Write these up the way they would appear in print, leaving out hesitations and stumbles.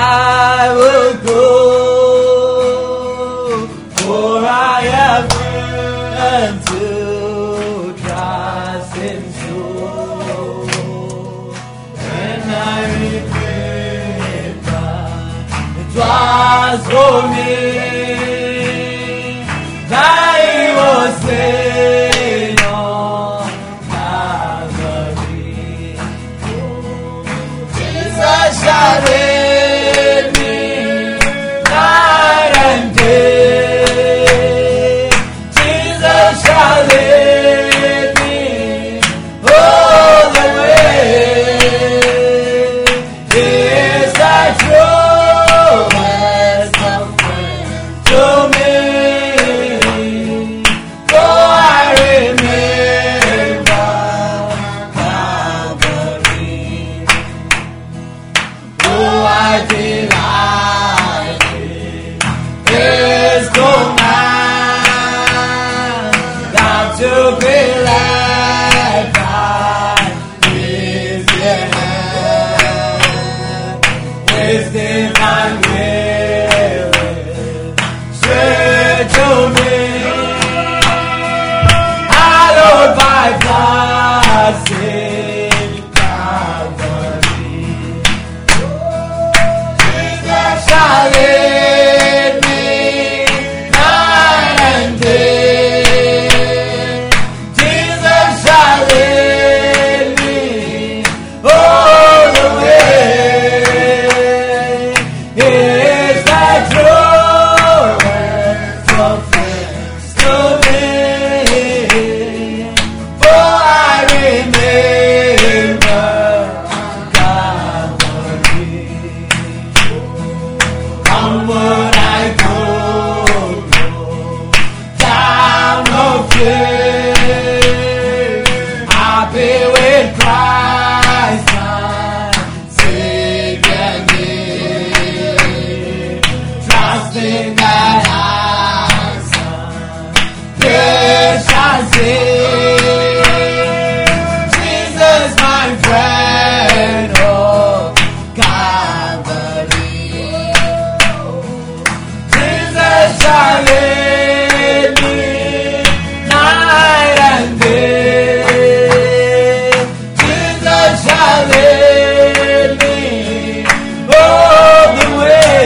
I will go, for I have learned to trust Him so. When I remember it was for me that He was slain on Calvary. Jesus shall lead me night and day. Jesus shall lead me all the way. He is thy truest comfort to me. For I remember Calvary. Oh, I delight in His command, that to be led by His hand. His divine will straight to me, hallowed by blood in Calvary. Jesus shall lead me night and day. Jesus shall lead me all the way. He is thy truest offense to me. For I remember Calvary. Onward I go, down no fear. I'll be with Christ, my Savior near. Trusting that I shall see Jesus, my friend, oh Calvary. Jesus shall lead me night and day. Jesus shall lead me all the way.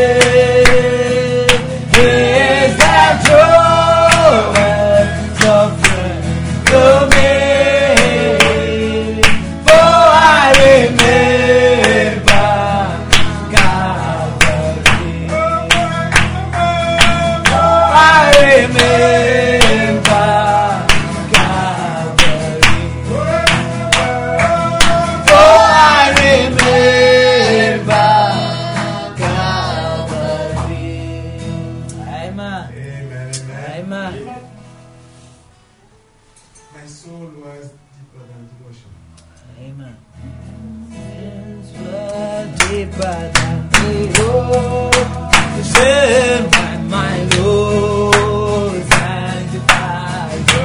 He is that truest of friends to me. For I remember Calvary. I remember Calvary. Oh, I remember Calvary. Amen. Amen. My soul was deeper than devotion. Amen. Sins were deeper than the ocean when my Lord sanctified me.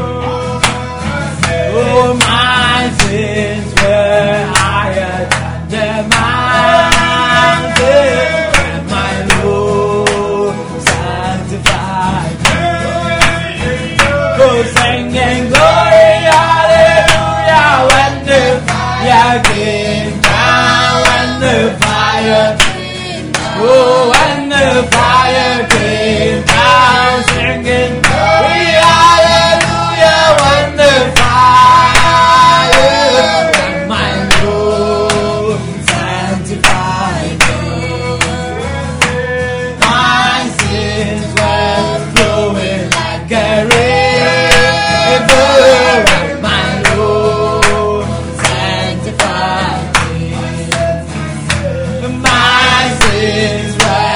Oh, my sins were higher than the mountain when my Lord sanctified me. Go singing glory, hallelujah, when the fire came down, when the fire came down. Oh, when the fire came down, singing glory, hallelujah, when the fire, when my Lord sanctified me. My sins were flowing like a river, when my Lord sanctified me. My sins were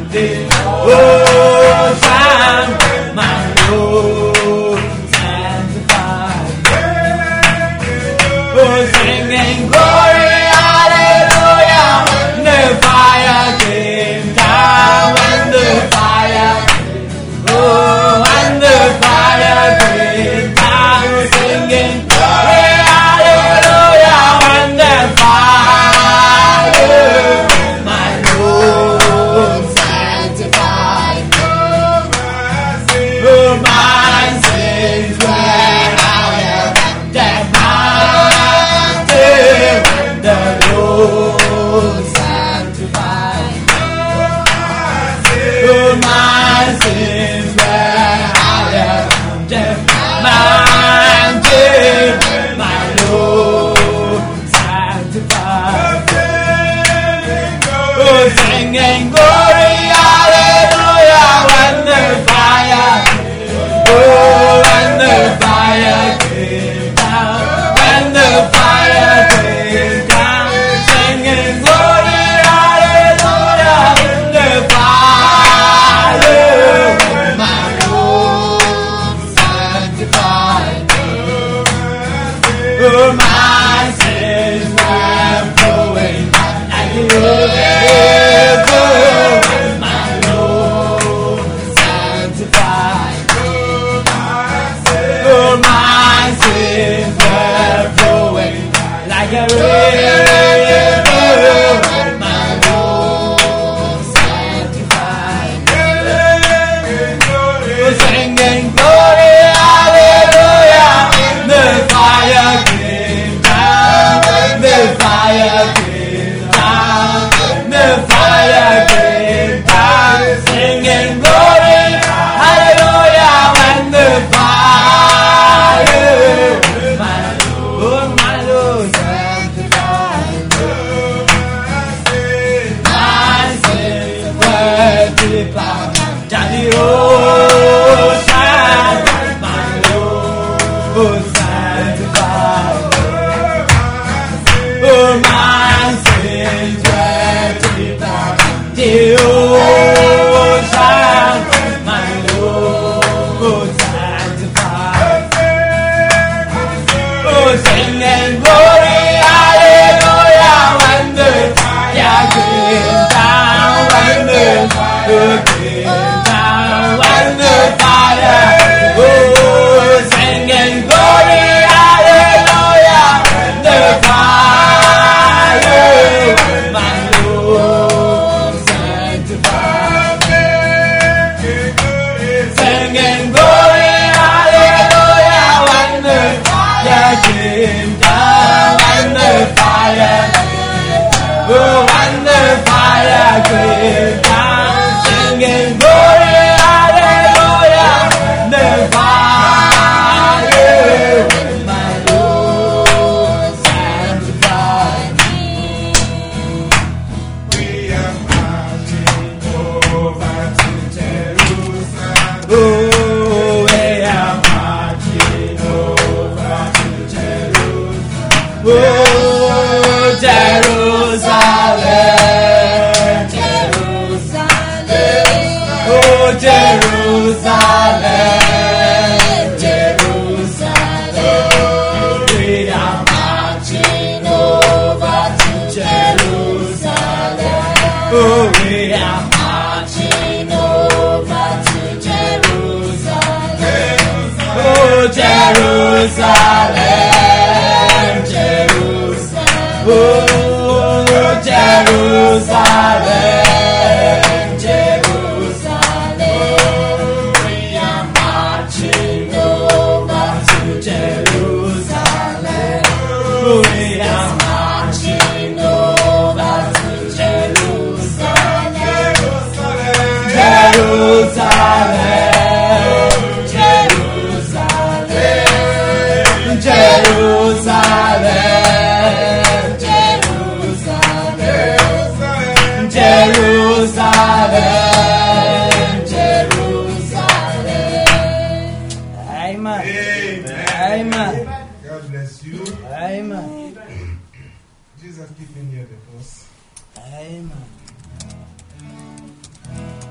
Jesus keeping you at the cross. Amen.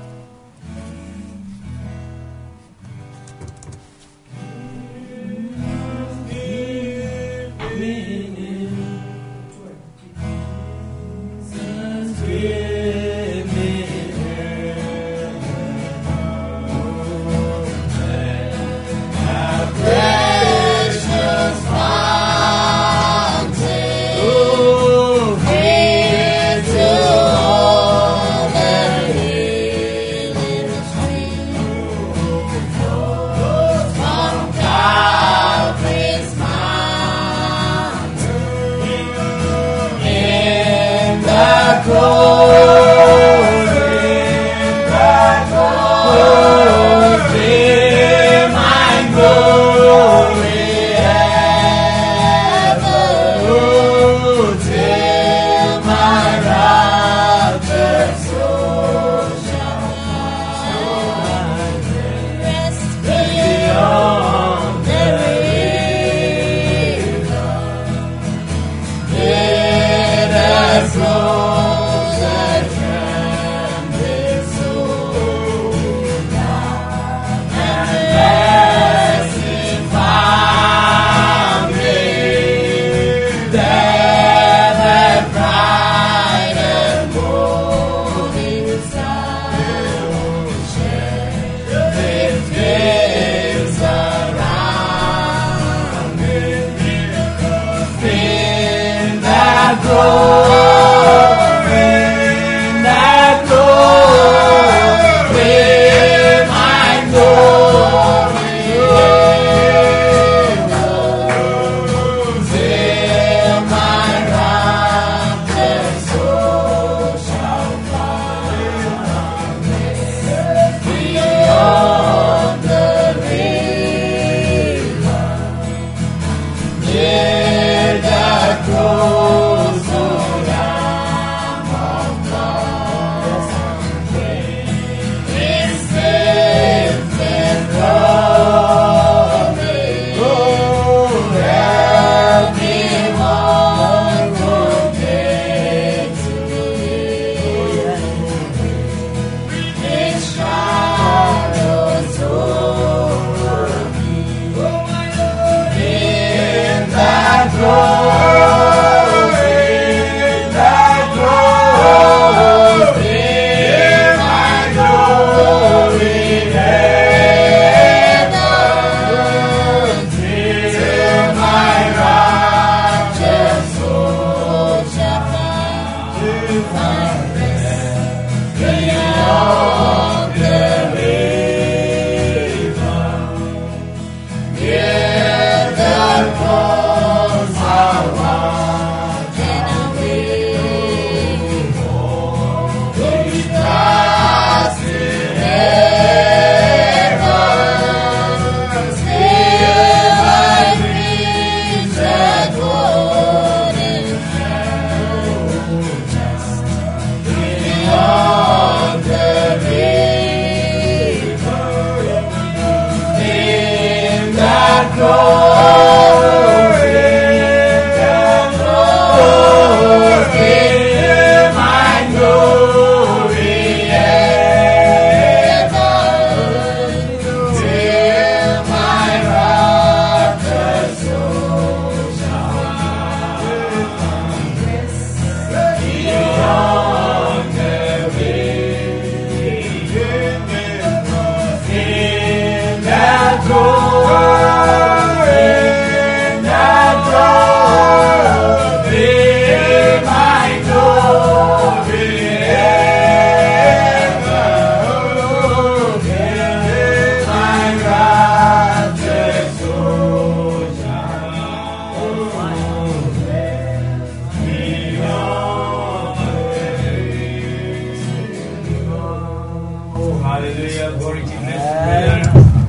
Hallelujah, glory to Jesus.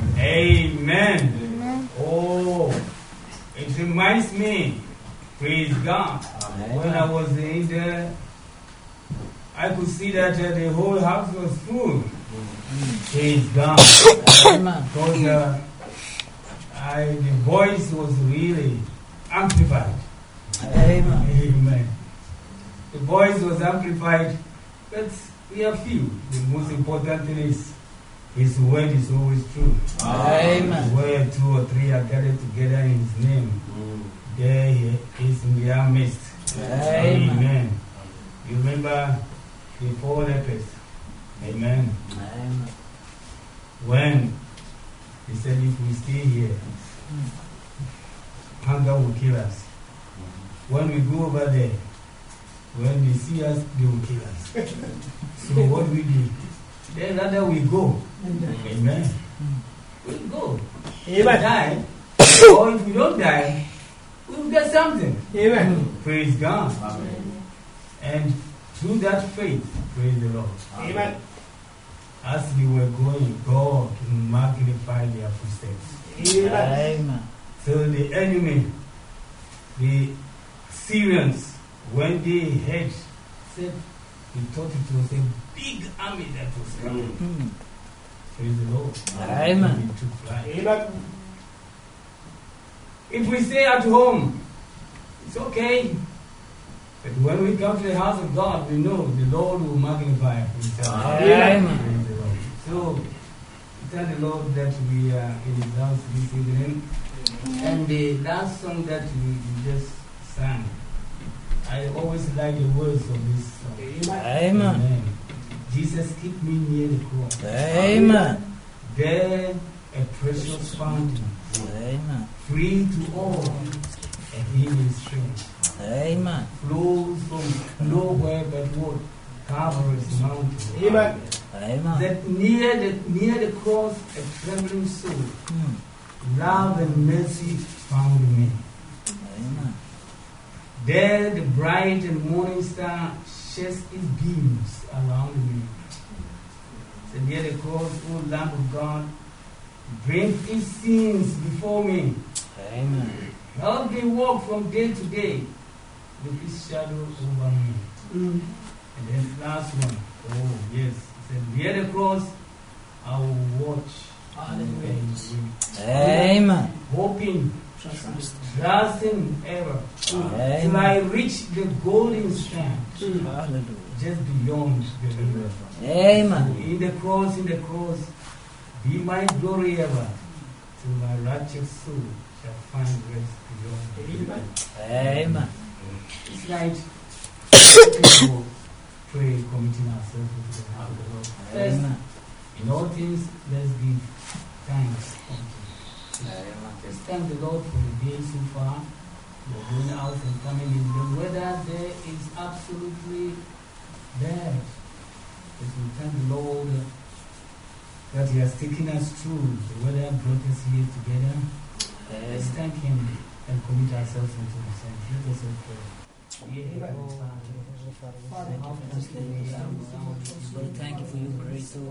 Amen. Oh, it reminds me, praise God, when I was in there, I could see that the whole house was full. Praise God. Because the voice was really amplified. Amen. Amen. The voice was amplified, but we are few. The most important thing is His word is always true. Amen. Where 2 or 3 are gathered together in His name, there He is in their midst. Amen. You remember the 4 lepers? Amen. Amen. When He said, if we stay here, hunger will kill us. When we go over there, when they see us, they will kill us. So what we do? Then rather we go. Amen. We go. If we die, or if we don't die, we will get something. Amen. Praise God. Amen. And through that faith, praise the Lord. Amen. As we were going, God magnified their footsteps. Amen. So the enemy, the Syrians, when they heard, said, we thought it was a big army that was coming. Praise the Lord. Amen. We took flight. Amen. If we stay at home, it's okay. But when we come to the house of God, we know the Lord will magnify Himself. Amen. Praise the Lord. So, we thank the Lord that we are in His house this evening. And the last song that we just sang, I always like the words of this song. Amen. Jesus, keep me near the cross. Amen. There, a precious fountain, Amen. free to all, and healing strength, Amen. flows from nowhere but what? Calvary's mountain. Amen. Amen. That near the cross, a trembling soul, love and mercy found me. Amen. There the bright and morning star sheds its beams around me. So near the cross, O Lamb of God, bring its sins before me. Amen. Help me walk from day to day with His shadow over me. And then last one, oh yes, it said, near the cross, I will watch and wait, Amen. hoping, trusting ever, till Amen. I reach the golden strand, Hallelujah. just beyond the river. Amen. In the cross, be my glory ever, till my righteous soul shall find rest beyond the river. Amen. This night, people pray, committing ourselves into the hand of the Lord. First, Amen. in all things, let's give thanks unto Him. Amen. Just thank the Lord for the day so far. We're going out and coming in. The weather there is absolutely bad. But we thank the Lord that He has taken us through. The weather brought us here together. Let's thank Him and commit ourselves into His hands. Let us all pray. Lord, thank you for your grace, O Lord.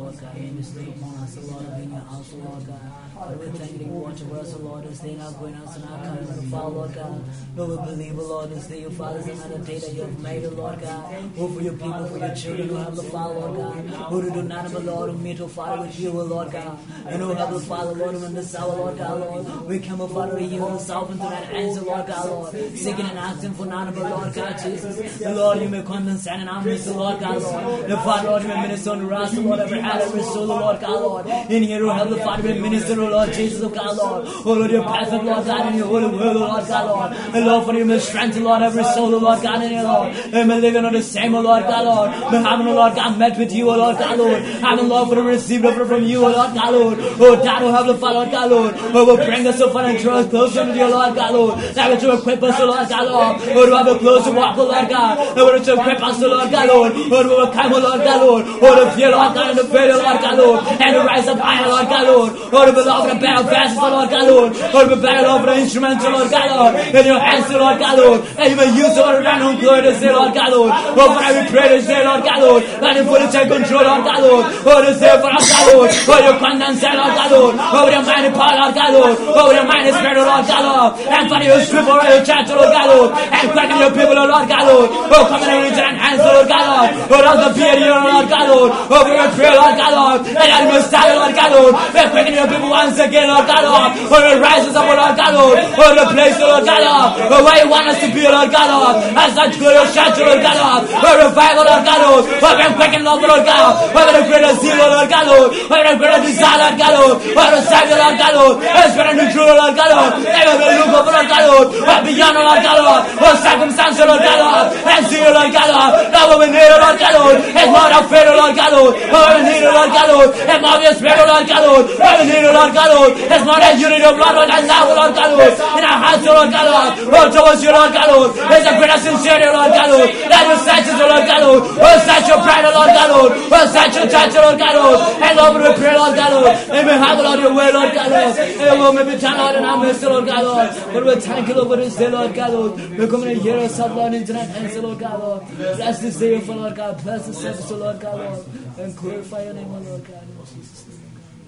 Lord God. And you stay upon us, Lord, in your house, Lord God. Lord, we thank you that you watch over us, Lord, this day, not going out and not coming to fall, Lord God. Lord, we believe, Lord, this day, your Father, is another day that you have made, Lord God. Oh, for your people, for your children who have the Father, Lord God. Who do not have a Lord, who meet, oh Father, with you, Lord God. And who have the Father, Lord, who in this hour, Lord God, Lord. We come, oh Father, to yield ourselves into that answer, Lord God, Lord. Seeking and asking for none of the Lord God, Jesus. The Lord, you may come and stand in our midst, Lord God, Lord. The Father, Lord, you may minister on the rest, Lord, every heart, every soul, Lord God, Lord. In here, oh, have the Father, may minister, oh Lord, Jesus, oh God, Lord. Oh Lord, your presence, Lord God, in your holy word, oh Lord God, Lord. And Lord, for you may strengthen, Lord, every soul, oh Lord God, in your Lord. And may living on the same, oh Lord God, Lord. May having, oh Lord God, met with you, oh Lord God, Lord. Having, Lord, for the received offer from you, oh Lord God, Lord. Oh, that will have the Father, Lord God, Lord. Oh, will bring us, oh Father, and draw us closer to you, Lord God, Lord. That will to equip us, oh Lord God, Lord. Oh, to have a closer walk, oh Lord God. Oh, to equip us, oh Lord God, Lord. Oh, to overcome, oh Lord God, Lord. Oh, to fear, Lord God, and to fear, Lord God, Lord. And to rise up higher, Lord God, Lord. Oh, to belong to the battle fast, oh Lord God, Lord. Oh, to be better, Lord, for the instruments, oh Lord God, Lord. In your hands, oh Lord God, Lord. And you may use, oh Lord, and whom glory to say, Lord God, Lord. Oh, for every prayer to say, Lord God, Lord. Let him put it in control, Lord God, Lord. Oh, to say for us, God, Lord. Oh, your condense, Lord God, Lord. Oh, your mind and power, Lord God, Lord. Oh, your mind and spirit, Lord God, Lord. And for your strip, oh, your church, Lord God, Lord. And quicken your people, Lord God, Lord. Oh, come in and reach and hands, Lord God, Lord. Oh, that's the beard here, Lord God, Lord. Oh, for your prayer, Lord God, Lord. And that you stand, Lord God, Lord. May quicken your people once again, Lord God, Lord. Oh, the rises up, Lord God, Lord. Oh, the place, Lord God, Lord. Oh, where you want us to be, Lord God, Lord. As such glorious church, Lord God, Lord. Oh, revival, Lord God, Lord. Oh, been quicken, Lord God. Oh, the greater zeal, Lord God, Lord. Oh, the greater desire, Lord God, Lord. Oh, the Savior, Lord God, Lord. Oh, spirit of true, Lord God, Lord. Never will look over, Lord God, Lord. Oh, beyond, Lord God, Lord. Oh, circumstance, Lord God, Lord. And see, Lord God, Lord. Now we need, Lord God, Lord. And more of faith, Lord God, Lord. Oh, we need, Lord God, Lord. And more of your spirit, Lord God, Lord. Oh, we need, Lord God, Lord. It's more than unity of blood, Lord, and love, Lord God, Lord. In our hearts, Lord God, Lord. Oh, towards you, Lord God, Lord. There's a greater sincerity, Lord God, Lord. That will search us, Lord God, Lord. Oh, search your pride, Lord God, Lord. Oh, search your church, Lord God, Lord. And Lord, we pray, Lord God, Lord. And we have, Lord, your way, Lord God, Lord. And Lord, may be done, Lord, in our midst, Lord God, Lord. But we thank you, Lord, for this day, Lord God, Lord. We're coming to hear us up, Lord, into that answer, Lord God, Lord. Bless this day, for Lord God. Bless the service, Lord God, Lord. And glorify your name, Lord God. In Jesus' name.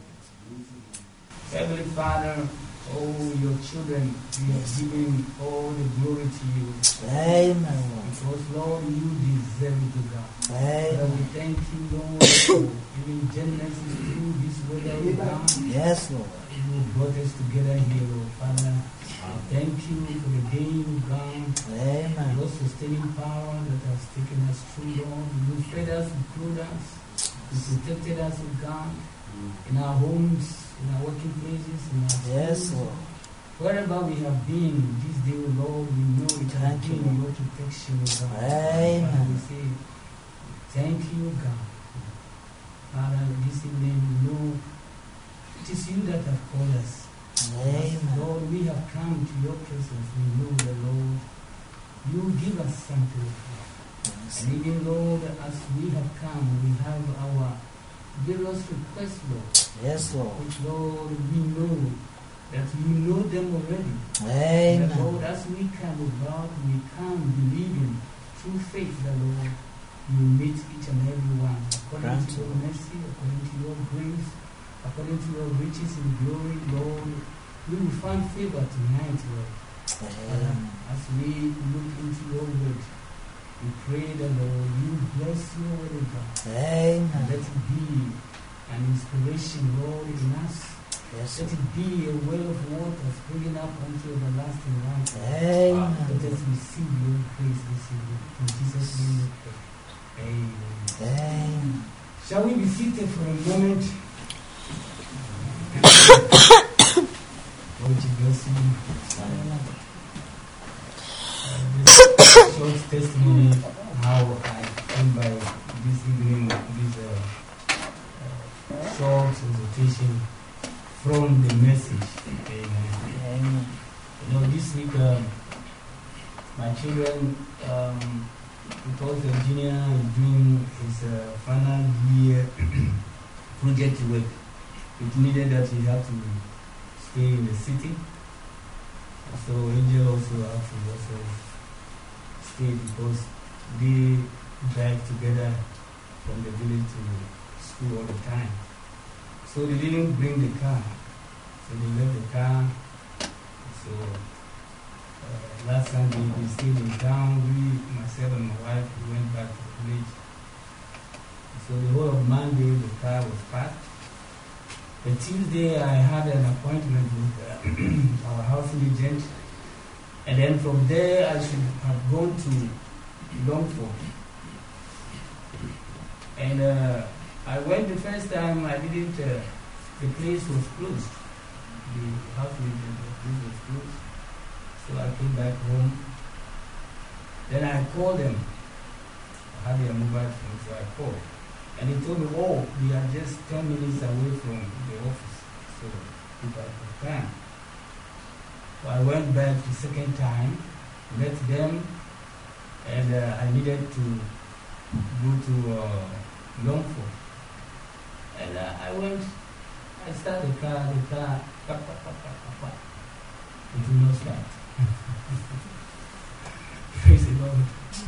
Heavenly Father, oh, your children, we are giving all the glory to you. Amen. Because, Lord, you deserve it, O God. Amen. Lord, we thank you, Lord, for giving genuineness through this weather, O God. Yes, Lord. You brought us together here, Lord Father. Thank you for the day, O God. Amen. Your sustaining power that has taken us through, Lord. You fed us, you clothed us, you protected us, O God, in our homes, in our working places, in our Yes, schools. Lord. Wherever we have been this day, O Lord, we know it has Thank you, been Lord. your protection, O God. Amen. Father, we say, thank you, God. Father, this evening we know it is you that have called us. Amen. Lord, we have come to your presence. We know the Lord, you give us something. Yes. And even, Lord, as we have come, we have our various requests, Lord. Yes, Lord. Which, Lord, we know that you know them already. Amen. That, Lord, as we come, O God, we come believing through faith that, Lord, you meet each and every one according to your mercy, according to your grace, according to your riches in glory, Lord. We will find favor tonight, Lord. Amen. As we look into your word, we pray that, Lord, you bless your word, O God. Amen. Let it be an inspiration, Lord, in us. Yes, Let it be a well of water springing up unto everlasting life. Amen. Let us receive your grace this evening. In Jesus' name we pray. Amen. Amen. Shall we be seated for a moment? Lord, you bless you. This short testimony how I came by this evening, this short exhortation from the message. Amen. Amen. You know, this week my children, because the engineer is doing his final year project work, it needed that he had to stay in the city. So Angel also had to also stay because they drive together from the village to school all the time. So they didn't bring the car. So they left the car. So last Sunday we stayed in town. Myself and my wife, we went back to the village. So the whole of Monday the car was packed. The Tuesday I had an appointment with our housing agent. And then from there I should have gone to Longford. And I went the first time, I didn't, the place was closed. The housing agent, the place was closed. So I came back home. Then I called them. I had their mobile phone, so I called. And they told me, oh, we are just 10 minutes away from the office. So if I could come. So I went back the second time, met them, and I needed to go to Longford. And I went, I started the car, it did not start. Praise the Lord.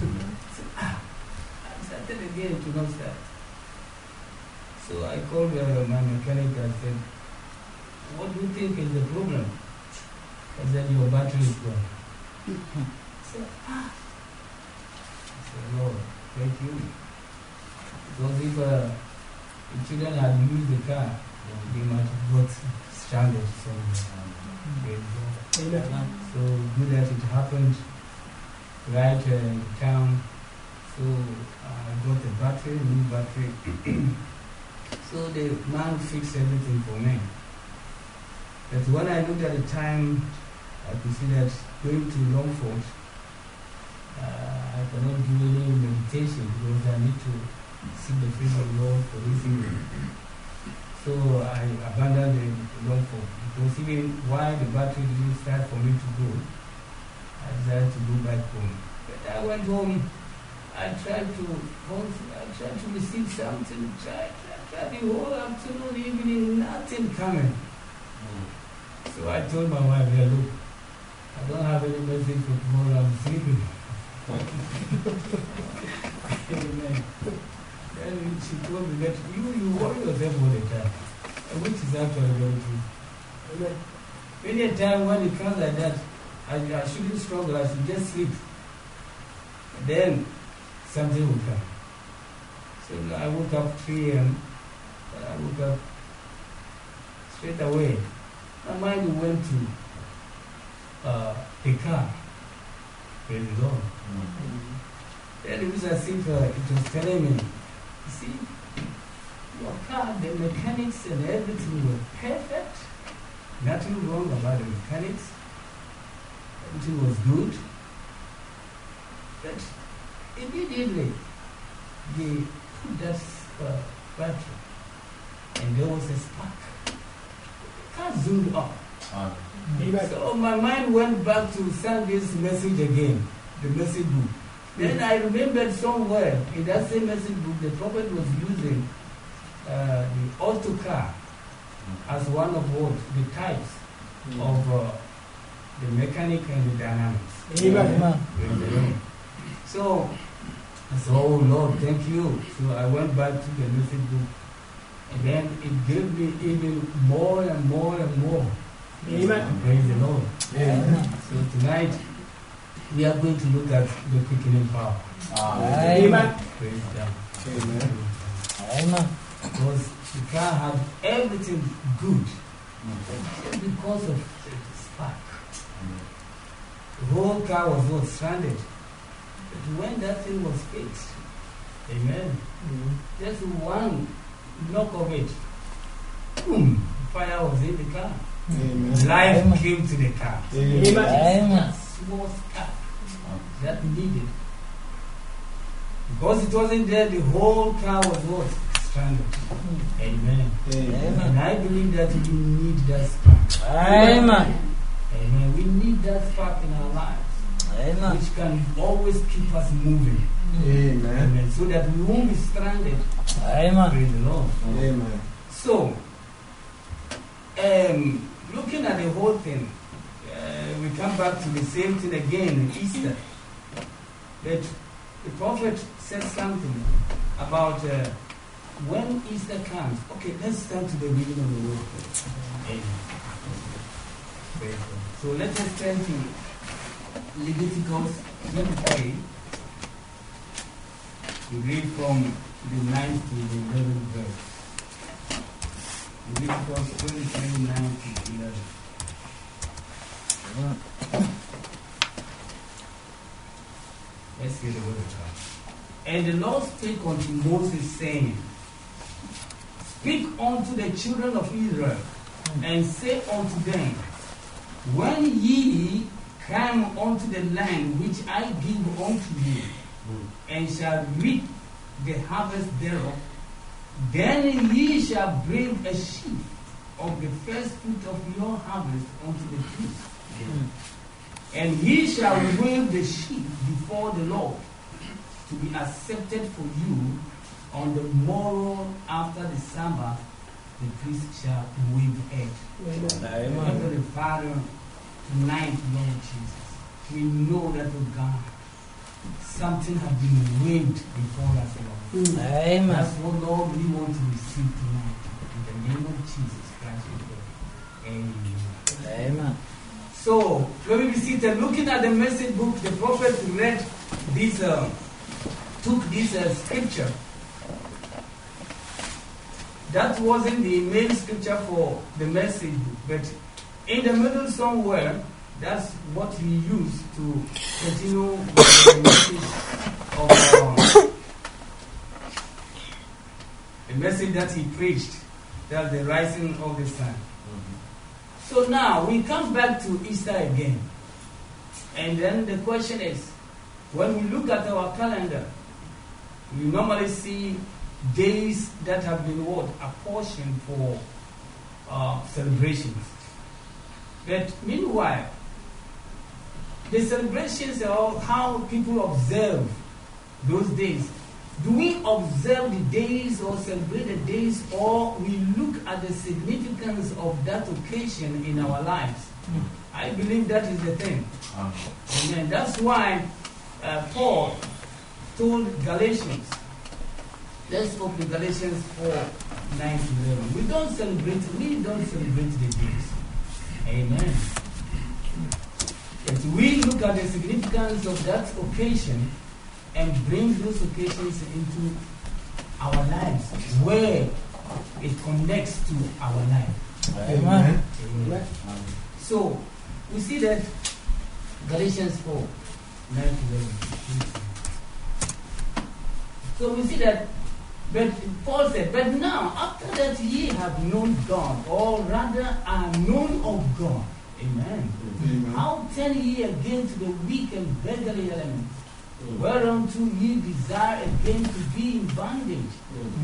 I started again, it did not start. So I called my mechanic and said, what do you think is the problem? I said, your battery is gone. I said, I said, Lord, thank you. Because if the children had used the car, they might have got stranded somewhere. So good that it happened right in town. So I got a battery, new battery. So the man fixed everything for me. But when I looked at the time, I could see that going to Longford, I cannot do any meditation because I need to seek the face of the Lord for this evening. So I abandoned the Longford because even while the battery didn't start for me to go, I decided to go back home. But I went home, I tried to receive something, tried the whole afternoon, evening, nothing coming. So I told my wife, yeah, look, I don't have any message for tomorrow, I'm sleeping. Amen. Then she told me that you worry yourself all the time, which is actually very true. Many a time when it comes like that, I shouldn't struggle, I should just sleep. Then something will come. So I woke up 3 a.m. I woke up straight away. My mind went to the car. Praise the Lord. Then it was as if it was telling me, you see, your car, the mechanics and everything were perfect. Nothing wrong about the mechanics. Everything was good. But immediately, they put that battery and there was a spark. The car zoomed up. So my mind went back to send this message again, the message book. Then I remembered somewhere in that same message book, the prophet was using the autocar as one of what? The types of the mechanic and the dynamics. Amen. So I said, oh Lord, thank you. So I went back to the message book. And then it gave me even more and more and more. Amen. Praise the Lord. Amen. So tonight, we are going to look at the quickening power. Amen. Praise God. Amen. Amen. Because the car had everything good. Just because of the spark. The whole car was not stranded. But when that thing was fixed, amen, just one knock of it, boom, fire was in the car. Amen. Life came to the car. Amen. Small spark that needed. Because it wasn't there, the whole car was what? Stranded. Amen. Amen. And I believe that we need that spark. Amen. Amen. We need that spark in our lives. Amen. Which can always keep us moving. Amen. Amen. So that we won't be stranded. Amen. Praise the Lord. Amen. So, looking at the whole thing, we come back to the same thing again, Easter. That the prophet said something about when Easter comes, okay, let's turn to the reading of the word. Amen. So let us turn to Leviticus 23. We read from the 9th to the 11th verse. Leviticus 23, 9 to 11. Let's hear the word of God. And the Lord spake unto Moses, saying, Speak unto the children of Israel, and say unto them, When ye come unto the land which I give unto you, and shall reap the harvest thereof, then ye shall bring a sheaf of the first fruit of your harvest unto the priest. And he shall wave the sheaf before the Lord, to be accepted for you. On the morrow after the Sabbath, the priest shall wave it. Heavenly Father, tonight, Lord Jesus, we know that, oh God, something has been waved before us, Lord. Amen. That's what, Lord, we want to receive tonight. In the name of Jesus Christ, we pray. Amen. Amen. So, when we be seated, looking at the message book, the prophet read this, took this scripture. That wasn't the main scripture for the message book, but in the middle somewhere, that's what he used to continue with the message of the message that he preached. That's the rising of the sun. So now we come back to Easter again. And then the question is, when we look at our calendar, we normally see days that have been apportioned for celebrations. But meanwhile, the celebrations are how people observe those days. Do we observe the days or celebrate the days, or we look at the significance of that occasion in our lives? I believe that is the thing. Amen. That's why Paul told Galatians, let's open Galatians 4, 9 to 11. We don't celebrate the days. Amen. But we look at the significance of that occasion and bring those occasions into our lives, where it connects to our life. Amen. Amen. So, we see that Galatians 4, 9 to 11. So we see that, but Paul said, but now, after that ye have known God, or rather are known of God. Amen. How turn ye again to the weak and beggarly elements, whereunto ye desire again to be in bondage?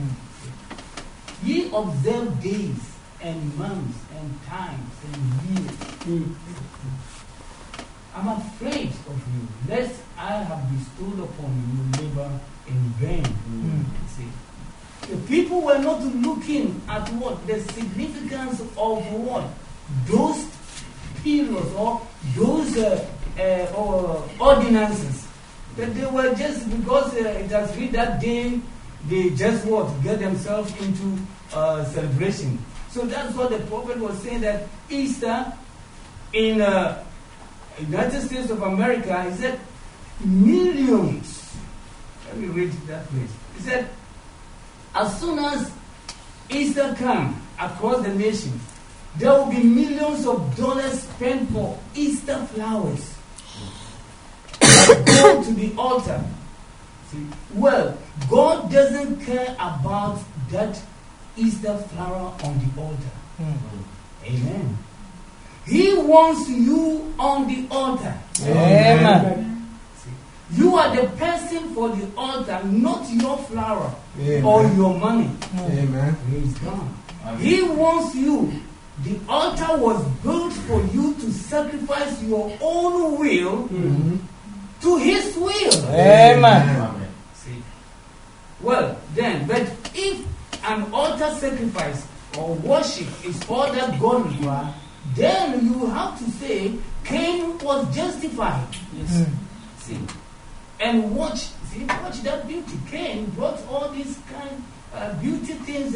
Ye observe days and months and times and years. I'm afraid of you, lest I have bestowed upon you labor in vain. See, the people were not looking at what? The significance of what? Those periods or those ordinances. That they were just, because it has been that day, they just get themselves into celebration. So that's what the prophet was saying, that Easter in United States of America, he said millions. Let me read that place. He said, as soon as Easter comes across the nation, there will be millions of dollars spent for Easter flowers that go to the altar. See, well, God doesn't care about that Easter flower on the altar. Amen. He wants you on the altar. Amen. See, you are the person for the altar, not your flower. Amen. Or your money. Amen. Praise God. He wants you. The altar was built for you to sacrifice your own will to His will. Amen. See? Well, then, but if an altar sacrifice or worship is all that God requires, then you have to say Cain was justified. Yes. See? And watch that beauty. Cain brought all these kind beauty things,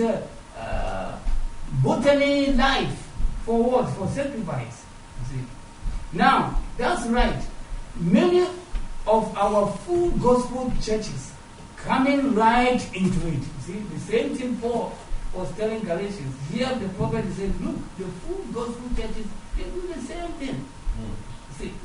botany life. For what? For sacrifice. You see. Now, that's right. Many of our full gospel churches coming right into it. You see, the same thing Paul was telling Galatians. Here the prophet said, look, the full gospel churches, they do the same thing. You see.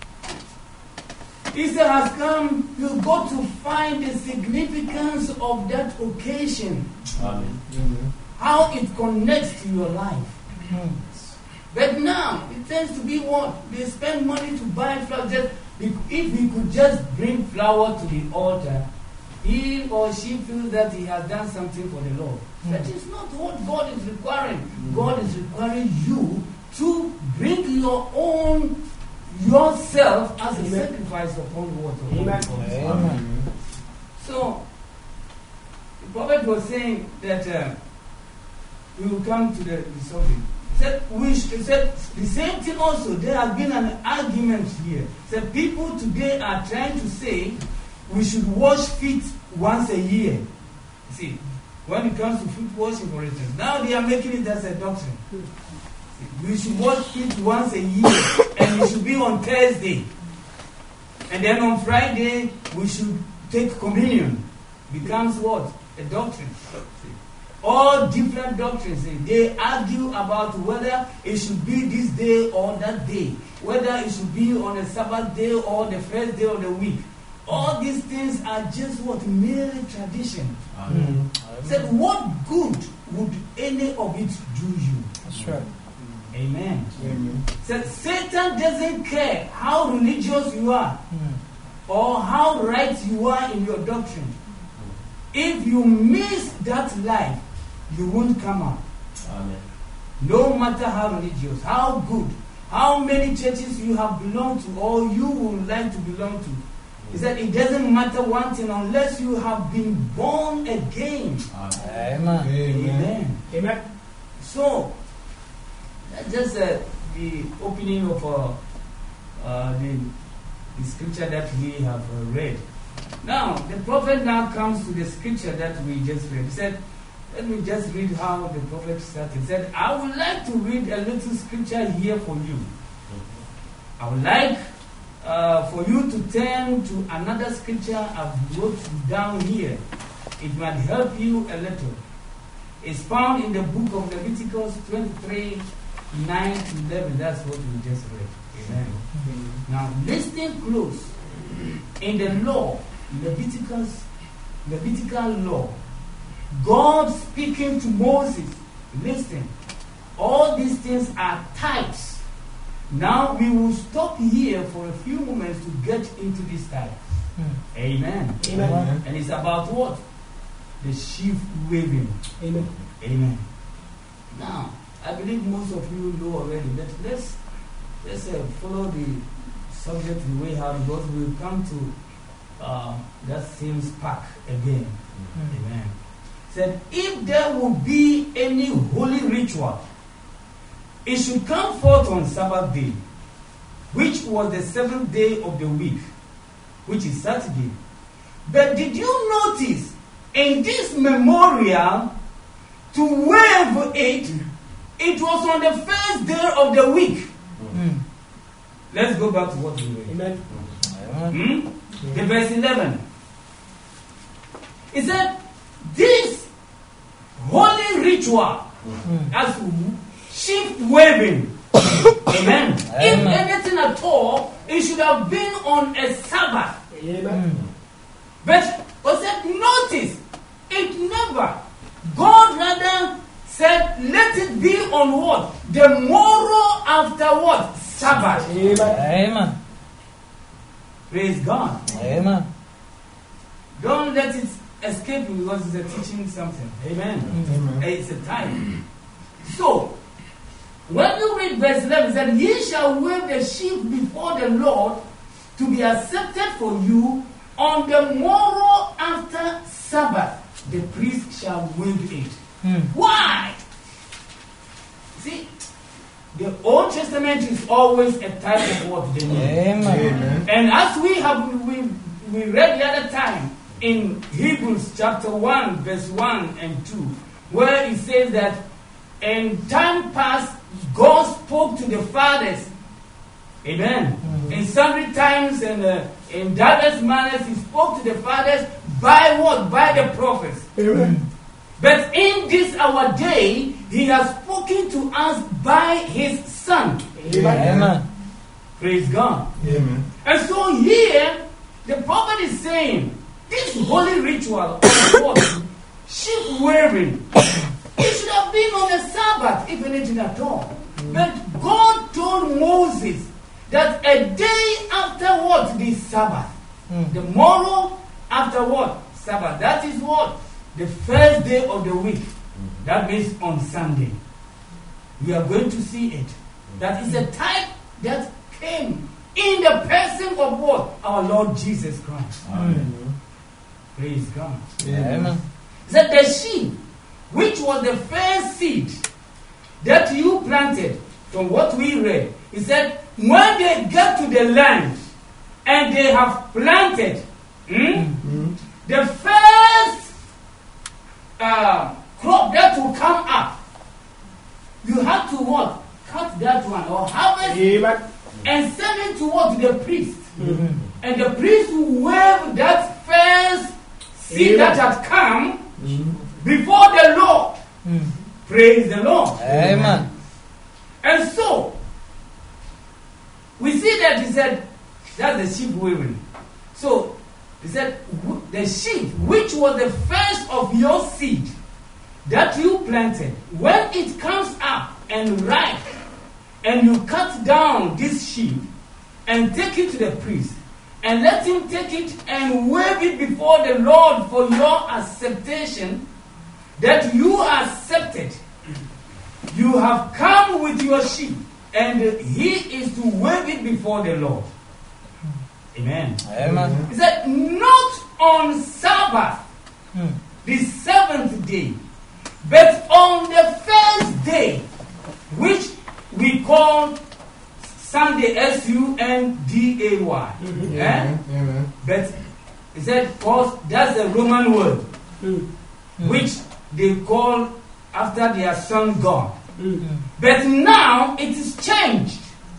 Easter has come, you've got to find the significance of that occasion. Amen. How it connects to your life. But now, it tends to be what? They spend money to buy flowers. If we could just bring flower to the altar, he or she feels that he has done something for the Lord. That is not what God is requiring. God is requiring you to bring your own, yourself as a sacrifice upon the water. Amen. So, the prophet was saying that we will come to the subject. He said the same thing also. There has been an argument here. Said people today are trying to say we should wash feet once a year. See, when it comes to foot washing, for instance, now they are making it as a doctrine. We should wash feet once a year, and it should be on Thursday. And then on Friday, we should take communion. Becomes what? A doctrine. All different doctrines. They argue about whether it should be this day or that day, whether it should be on a Sabbath day or the first day of the week. All these things are just what? Merely tradition. Said, what good would any of it do you? That's right. Amen. Said, Satan doesn't care how religious you are or how right you are in your doctrine. If you miss that life, you won't come out. Amen. No matter how religious, how good, how many churches you have belonged to or you would like to belong to. He said it doesn't matter one thing unless you have been born again. Amen. Amen. Amen. So, that's just the opening of the scripture that we have read. Now, the prophet now comes to the scripture that we just read. He said, let me just read how the prophet started. He said, I would like to read a little scripture here for you. I would like for you to turn to another scripture I've wrote down here. It might help you a little. It's found in the book of Leviticus 23, 9 to 11. That's what we just read. Amen. Now, listen close. In the law, Levitical law, God speaking to Moses, listen, all these things are types. Now we will stop here for a few moments to get into this type. Amen. Amen. And it's about what? The sheaf waving. Amen. Amen. Now, I believe most of you know already, but let's follow the subject the way how, because we'll come to that same spark again. Amen. Said, if there would be any holy ritual, it should come forth on Sabbath day, which was the seventh day of the week, which is Saturday. But did you notice in this memorial to wave it was on the first day of the week. Let's go back to what we read. Amen. The verse 11. It said, this holy ritual as sheaf waving. Amen. If anything at all, it should have been on a Sabbath. But notice, it never. God rather said, let it be on what? The morrow after what? Sabbath. Amen. Praise God. Amen. Don't let it escape you because it's a teaching something. Amen. Amen. It's a time. So, when you read verse 11, it said, ye shall wave the sheaf before the Lord to be accepted for you on the morrow after Sabbath. The priest shall wave it. Why? See, the Old Testament is always a type of what? The New. Amen. And as we read the other time, in Hebrews chapter 1, verse 1 and 2, where it says that in time past, God spoke to the fathers. Amen. In sundry times and in diverse manners, He spoke to the fathers by what? By the prophets. Amen. But in this our day, He has spoken to us by His Son. Amen. Praise God. Amen. And so here, the prophet is saying, this holy ritual of what? Sheep wearing, it should have been on the Sabbath, if anything at all. But God told Moses that a day after what? The Sabbath. The morrow after what? Sabbath. That is what? The first day of the week. That means on Sunday. We are going to see it. That is a type that came in the person of what? Our Lord Jesus Christ. Amen. Praise God. Amen. That the sheep, which was the first seed that you planted, from what we read, he said, when they get to the land and they have planted, the first crop that will come up, you have to what? Cut that one or harvest and send it to what? To the priest. And the priest will wave that first seed that had come before the Lord. Praise the Lord. Amen. And so, we see that he said, that's the sheep waving. So, he said, the sheep, which was the first of your seed that you planted, when it comes up and ripe, and you cut down this sheep and take it to the priest, and let him take it and wave it before the Lord for your acceptation, that you are accepted. You have come with your sheep, and he is to wave it before the Lord. Amen. Amen. He said, not on Sabbath, the seventh day, but on the first day, which we call Sunday, S-U-N-D-A-Y. Amen. But he said, because that's a Roman word, which they call after their son God. But now it is changed.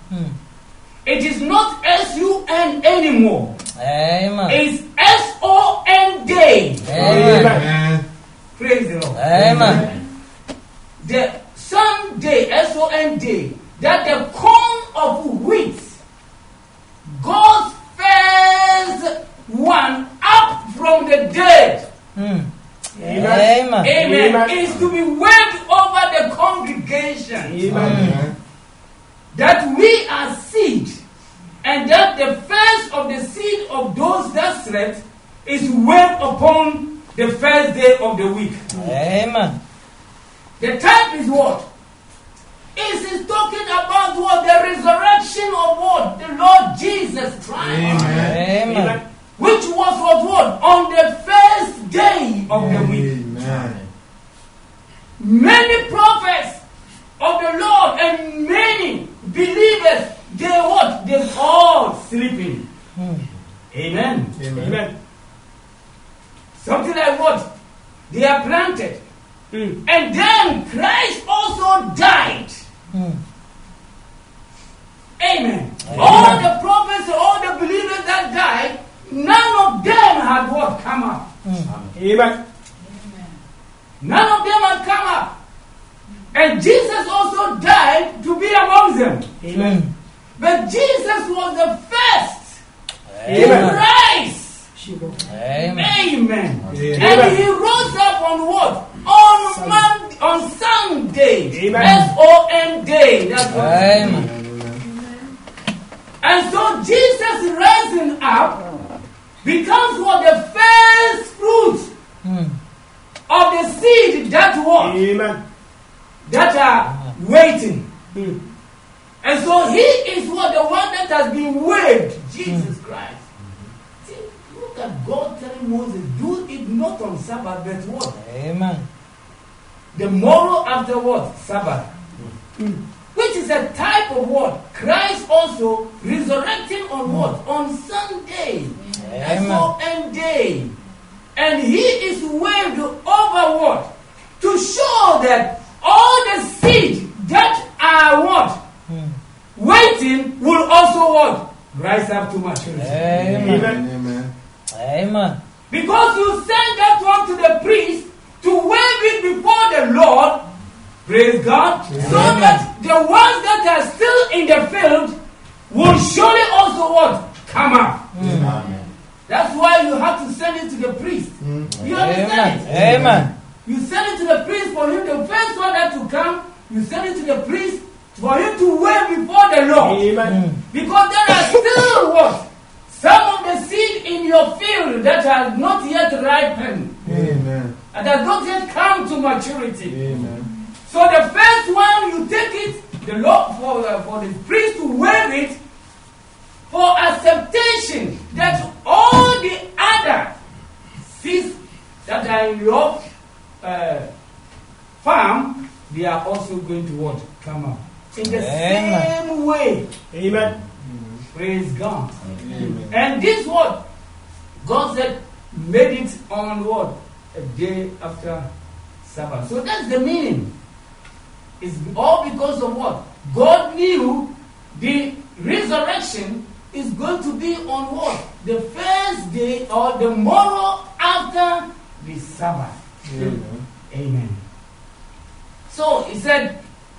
It is not S-U-N anymore. Amen. It's S-O-N day. Amen. Praise the Lord. Amen. The Sunday, S-O-N day, that the corn of wheat, God's first one up from the dead. Amen. Amen. Is to be waved over the congregation. Amen. That we are seed, and that the first of the seed of those that slept is waved upon the first day of the week. Amen. The type is what? It is talking about what? The resurrection of what? The Lord Jesus Christ. Amen. Which was what? On the first day of the week. Amen. Many prophets of the Lord and many believers, they what? They all sleeping. Amen. Amen. Something like what? They are planted. And then Christ also died. Amen. All the prophets, all the believers that died, none of them had what? Come up. Amen. None of them had come up. And Jesus also died to be among them. Amen. But Jesus was the first to Amen. rise. Amen. Amen. Amen. And he rose up on what? On Sunday. Amen. S-O-N day. That's what it means. Amen. And so Jesus rising up becomes what? The first fruit of the seed that what? Amen. That are waiting. And so he is what? The one that has been waved. Jesus Christ. See, look at God telling Moses, do it not on Sabbath, but what? Amen. The morrow after what? Sabbath. Which is a type of what? Christ also resurrecting on what? On Sunday. Amen. S-O-N day. and he is waved overboard to show that all the seed that are what? Waiting will also what? Rise up to maturity. Amen. Amen. Amen. Because you send that one to the priest to wave it before the Lord, praise God, so that the ones that are still in the field will surely also what? Come up. Amen. That's why you have to send it to the priest. You understand it? Amen. You send it to the priest for him, the first one that to come, you send it to the priest for him to wave before the Lord. Amen. Because there are still what? Some of the seed in your field that has not yet ripened. Amen. And has not yet come to maturity. Amen. So the first one you take it, the Lord for the priest to wave it for acceptation that all the other seeds that are in your farm, they are also going to what? Come up. In the same way. Amen. Praise God. Amen. And this what? God said, made it on what? A day after Sabbath. So that's the meaning. It's all because of what? God knew the resurrection is going to be on what? The first day or the morrow after the Sabbath. Amen. Amen. So he said,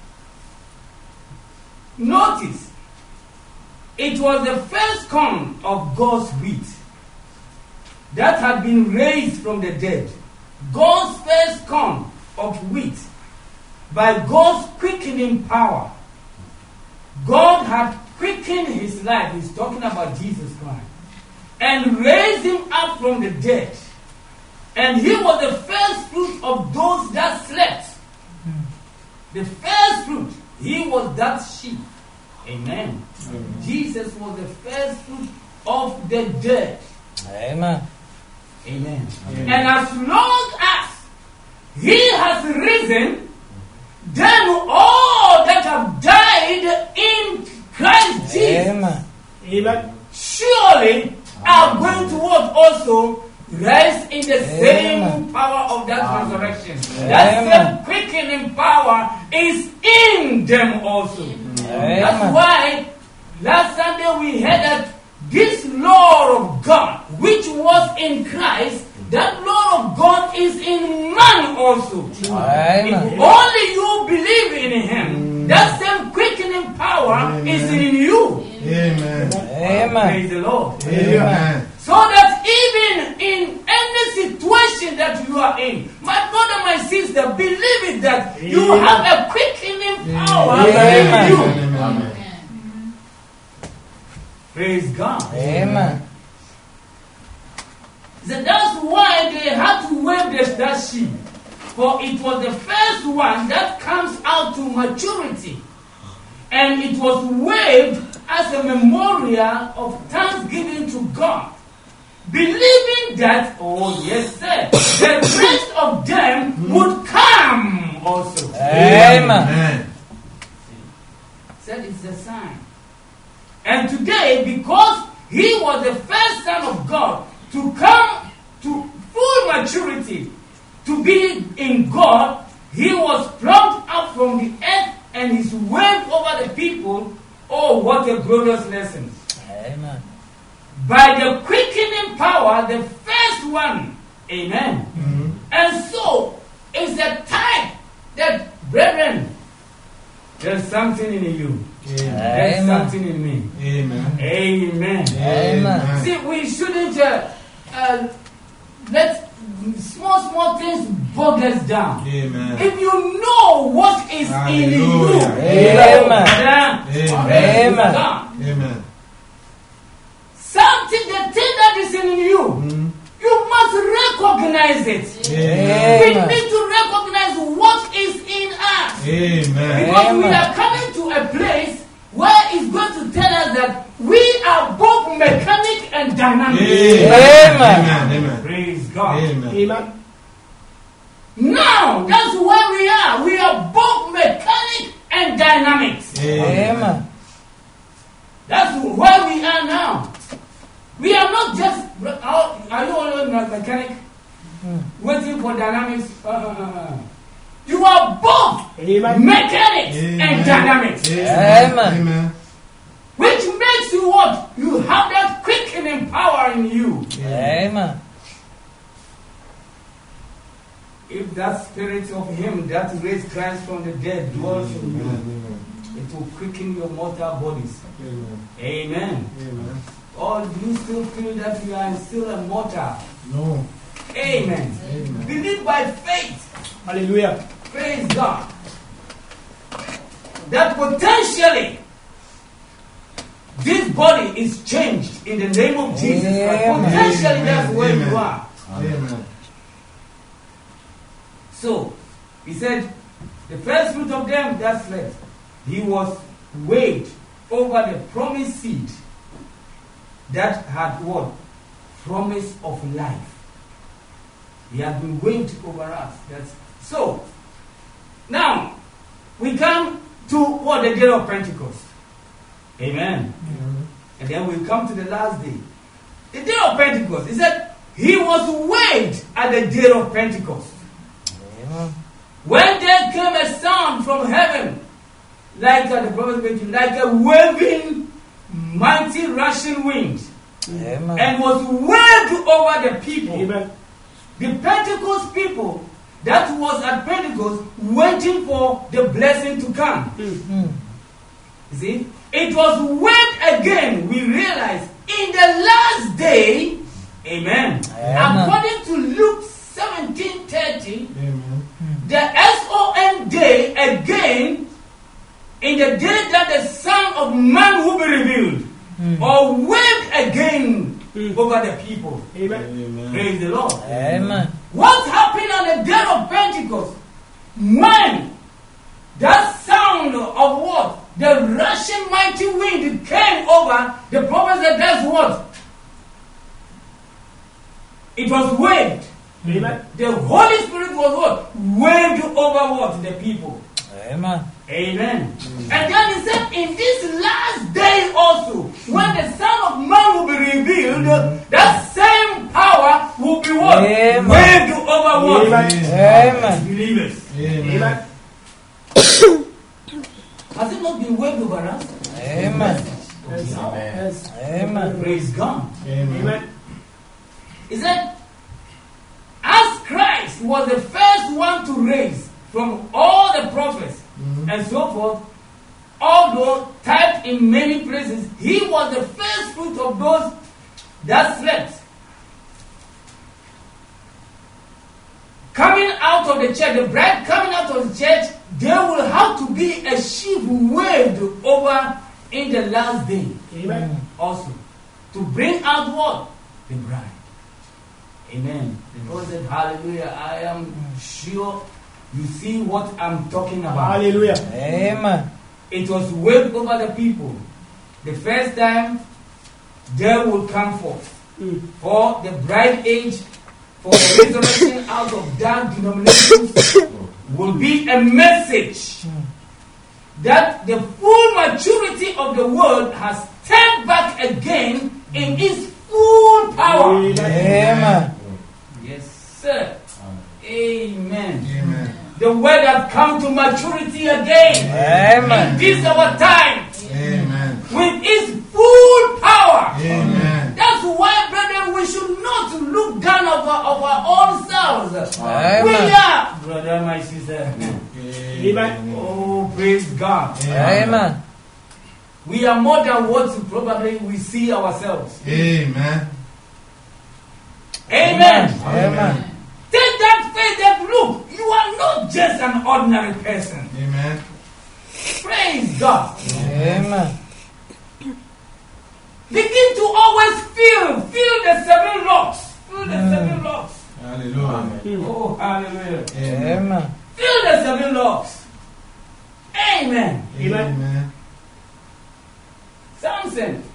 notice, it was the first corn of God's wheat that had been raised from the dead. God's first corn of wheat by God's quickening power. God had quickened his life. He's talking about Jesus Christ. And raised him up from the dead. And he was the first fruit of those that slept. The first fruit. He was that sheep. Amen. Jesus was the first fruit of the dead. Amen. Amen. And as long as he has risen, then all that have died in Christ Jesus surely are going to what also rise in the same power of that resurrection. That same quickening power is in them also. That's why last Sunday we heard that this law of God, which was in Christ, that law of God is in man also. If only you believe in him, that same quickening power is in you. Amen. Praise the Lord. Amen. So that even in any situation that you are in, my brother, my sister, believe it that you have a quickening power in you. Amen. Praise God. Amen. So that's why they had to wave that sheep. For it was the first one that comes out to maturity. And it was waved as a memorial of thanksgiving to God. Believing that, oh yes sir, the rest of them would come also. Amen. Said it's a sign. And today, because he was the first son of God to come to full maturity, to be in God, he was plucked up from the earth and he's waved over the people. Oh, what a glorious lesson. Amen. By the quickening power, the first one. Amen. And so, it's a time that, brethren, there's something in you. There's something in me. Amen. Amen. Amen. See, we shouldn't let small things bog us down. Amen. If you know what is in you, Amen. Amen. Amen. Something, the thing that is in you, you must recognize it. Amen. We need to recognize what is in us. Amen. Because we are coming to a place where it's going to tell us that we are both mechanic and dynamic. Amen. Amen. Praise God. Amen. Now, that's where we are. We are both mechanic and dynamics. Amen. That's where we are now. We are not just... Are you always mechanic? mechanics, and dynamics. Amen. Which makes you what? You have that quickening power in you. Amen. If that spirit of Him that raised Christ from the dead dwells in you, it will quicken your mortal bodies. Amen. Or do you still feel that you are still a mortal? No. Amen. Believe by faith. Hallelujah. Praise God. That potentially this body is changed in the name of Jesus. But potentially that's where you are. Amen. So, he said, the first fruit of them that slept, he was weighed over the promised seed that had what? Promise of life. He had been weighed over us. So, now, we come to what? The day of Pentecost. Amen. And then we come to the last day. The day of Pentecost. He said, he was weighed at the day of Pentecost. When there came a sound from heaven, like the prophet mentioned, like a waving, mighty rushing wind, and was waved over the people. Amen. The Pentecost people that was at Pentecost waiting for the blessing to come. You see, it was waved again. We realize in the last day, amen. According to Luke 17:30. The S-O-N day again, in the day that the Son of Man will be revealed, or waved again over the people. Amen. Praise the Lord. Amen. What happened on the day of Pentecost? When that sound of what? The rushing mighty wind came over, the prophet said, that's what? It was waved. Amen. The Holy Spirit was what? Waved over what? The people. Amen. Amen. And then he said, in this last day also, when the Son of Man will be revealed, that same power will be what? Amen. Waved over what? Amen. Believers. Amen. Has it not been waved over us? Amen. Yes. Amen. Praise God. Amen. He said, as Christ was the first one to raise from all the prophets and so forth, although typed in many places, he was the first fruit of those that slept. Coming out of the church, the bride coming out of the church, there will have to be a sheep waved over in the last day. Amen. Also, to bring out what? The bride. Amen. The Lord said, hallelujah. I am sure you see what I'm talking about. Hallelujah. Amen. It was waved over the people. The first time there will come forth for the bride age, for the resurrection out of dark denominations will be a message that the full maturity of the world has turned back again in its full power. Amen. Yes, sir. Amen. Amen. The word has come to maturity again. Amen. In this our time. Amen. With its full power. Amen. That's why, brethren, we should not look down of our own selves. Amen. We are, brother, my sister. Amen. Oh, praise God. Amen. We are more than what probably we see ourselves. Amen. Amen. Amen. Take that faith that look, you are not just an ordinary person. Amen. Praise God. Amen. Begin to always feel the 7 locks. Feel the 7 locks. Hallelujah. Oh, hallelujah. Amen. Feel the 7 locks. Amen. Amen. Samson.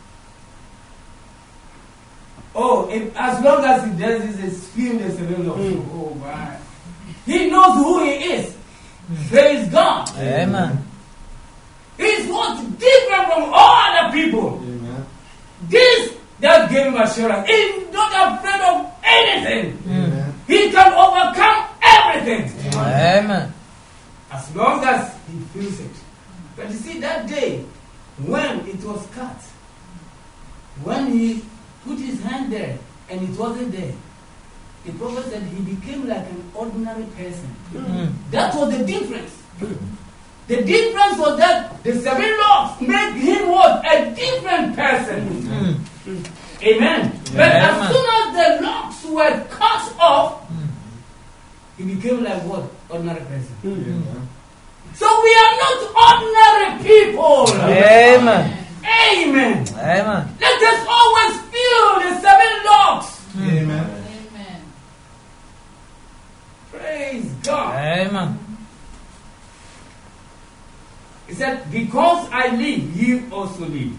Oh, as long as he does this, it's feel the 7 locks. Oh, my. He knows who he is. Praise God. Amen. He's what's different from all other people. Amen. This that gave him assurance. He's not afraid of anything. Amen. He can overcome everything. Amen. as long as he feels it. But you see, that day when it was cut, when he put his hand there and it wasn't there, the prophet said he became like an ordinary person. That was the difference. The difference was that the 7 locks made him what? A different person. Amen. But as soon as the locks were cut off, he became like what? Ordinary person. So we are not ordinary people. Amen. Amen. Amen. Let us always feel the 7 locks. Amen. Praise God. Amen. He said, because I live, ye also live.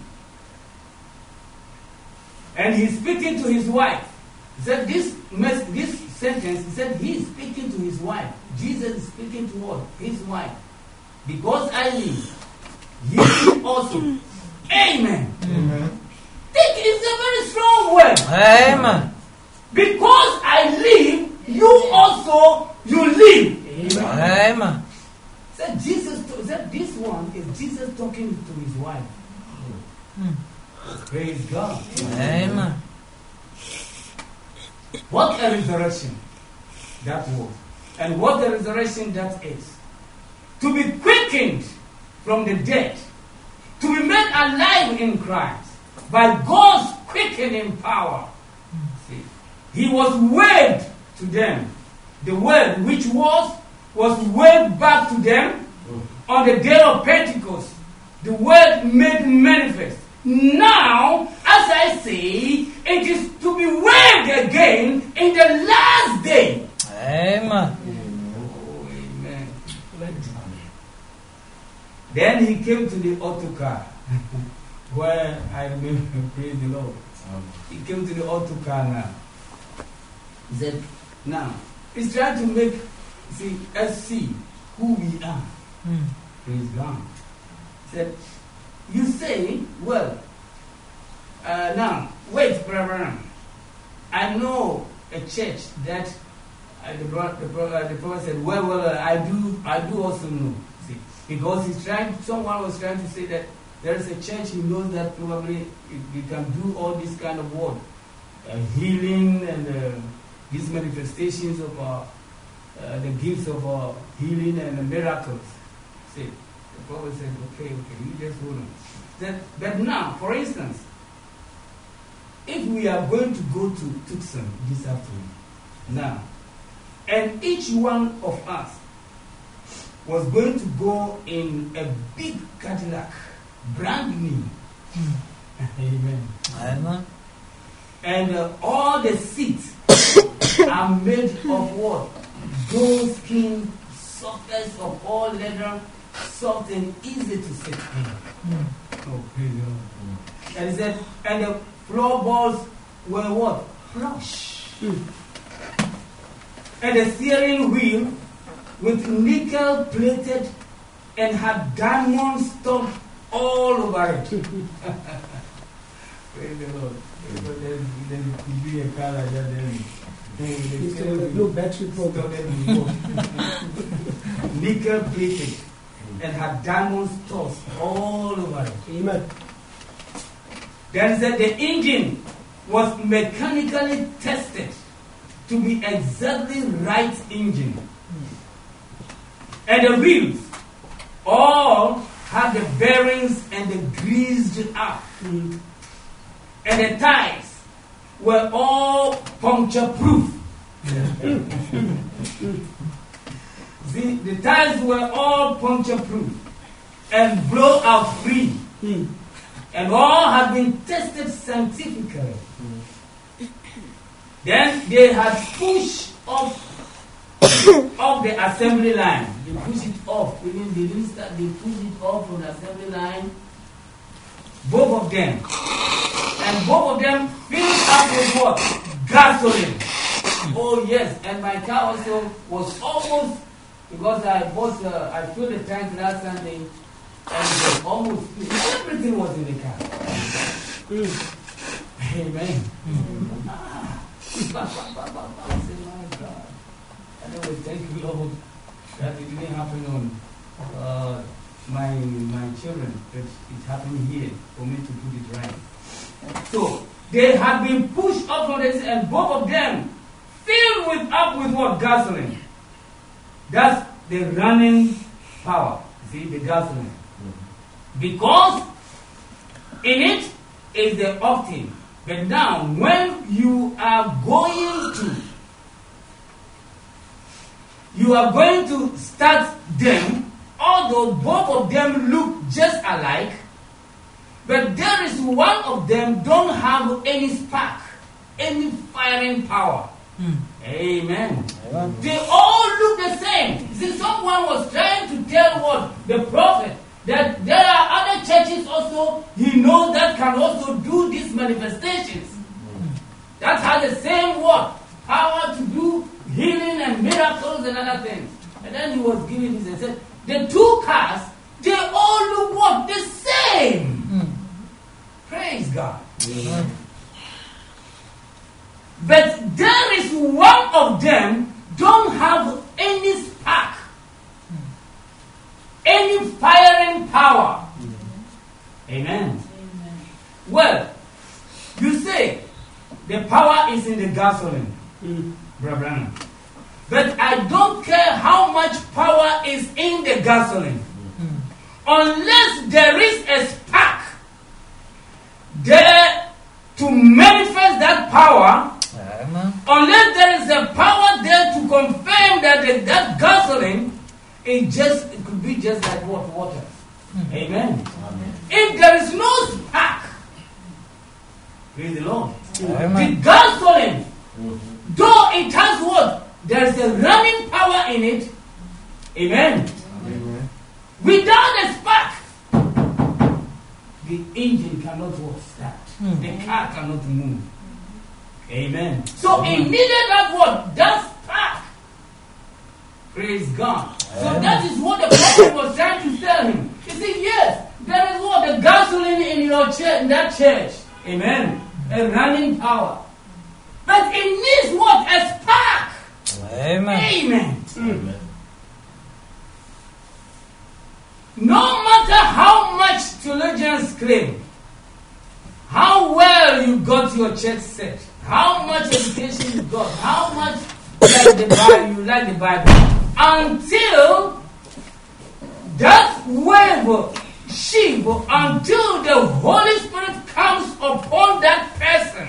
And he's speaking to his wife. He said, this sentence, he said, he's speaking to his wife. Jesus is speaking to what? His wife. Because I live, ye live also. Amen. Amen. Think it's a very strong word. Amen. Because I live, you also, you live. Amen. Said Jesus. Said this one is Jesus talking to his wife. Praise God. Amen. What a resurrection that was, and what a resurrection that is. To be quickened from the dead, to be made alive in Christ by God's quickening power. See, he was waved to them. The word which was waved back to them on the day of Pentecost. The word made manifest. Now, as I say, it is to be waved again in the last day. Amen. Oh, amen. Then he came to the altar car, where I remember, praise the Lord. He came to the altar car now. He said, now, he's trying to make, us see who we are. Praise God. He said, you say, well, now, wait, Brother. I know a church that the prophet said, well, I do also know. See, because someone was trying to say that there is a church who knows that probably you can do all this kind of work, healing and these manifestations of the gifts of healing and miracles. See, the prophet said, okay, you just hold on. But now, for instance, if we are going to go to Tucson this afternoon, now, and each one of us was going to go in a big Cadillac, brand new. Amen. Amen. And all the seats are made of what? Gold skin, softest of all leather, soft and easy to sit in. Oh, praise God. And he said, and the floorboards were what? Plush. And the steering wheel with nickel plated and had diamonds stuck all over it. Praise the Lord. There could be a car like that. Blue battery program. Nickel plated and had diamonds tossed all over it. Amen. Then said the engine was mechanically tested to be exactly right engine. And the wheels all had the bearings and the greased up. And the tires were all puncture proof. See, the tires were all puncture proof and blowout free. And all had been tested scientifically. Then they had pushed off the assembly line. They pushed it off. They didn't start, they pushed it off from the assembly line. Both of them. And both of them filled up with what? Gasoline. Oh yes, and my car also was almost, because I filled the tank last Sunday, and it was almost, everything was in the car. Amen. I said, my God. And then we thank you, Lord, that it didn't happen on my children, it happened here for me to put it right. So they had been pushed up from this, and both of them filled up with what? Gasoline. That's the running power. See, the gasoline. Because in it is the octane. But now, when you are going to start them, although both of them look just alike, but there is one of them don't have any spark, any firing power. Amen. They all look the same. See, someone was trying to tell what? The prophet, that there are other churches also, he knows that can also do these manifestations. That has the same what? Power to do healing and miracles and other things. And then he was giving this and said, the two cars, they all look what? The same. Praise God. But there is one of them don't have any spark, any firing power. Amen. Well, you say the power is in the gasoline, Brother. But I don't care how much power is in the gasoline. Unless there is a spark there to manifest that power, unless there is a power there to confirm that that gasoline, it could be just like water. Amen. If there is no spark, praise the Lord. The gasoline, though it has what? There is a running power in it. Amen. Without a spark, the engine cannot start. The car cannot move. Amen. So it needed that what? That spark. Praise God. So that is what the prophet was trying to tell him. He said, yes, there is what? The gasoline in your church, in that church. Amen. A running power. But it needs what? A spark. Amen. Amen. No matter how much theologians claim, how well you got your church set, how much education you got, how much you like the Bible, until that wave sheep, until the Holy Spirit comes upon that person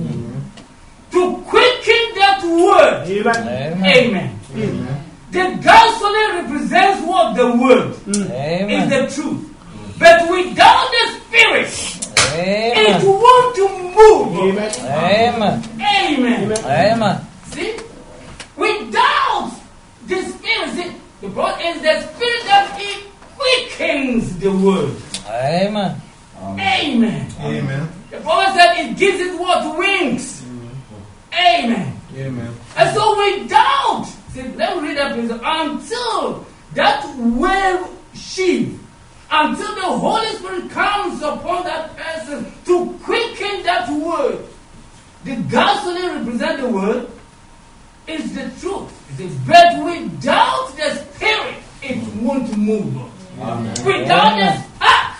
to quicken that word. Amen. Amen. The gasoline represents what? The word. Is the truth. But without the Spirit, it won't move. Amen. Amen. Amen. See? Without the Spirit, see, the problem is the Spirit that it quickens the word. Amen. Amen. Amen. The prophet said it gives it what? Wings. Amen. Amen. And so without, see, let me read that please. Until that wave sheep, until the Holy Spirit comes upon that person to quicken that word. The gasoline represents the word. It's the truth. But without the Spirit, it won't move. Amen. Without the spark,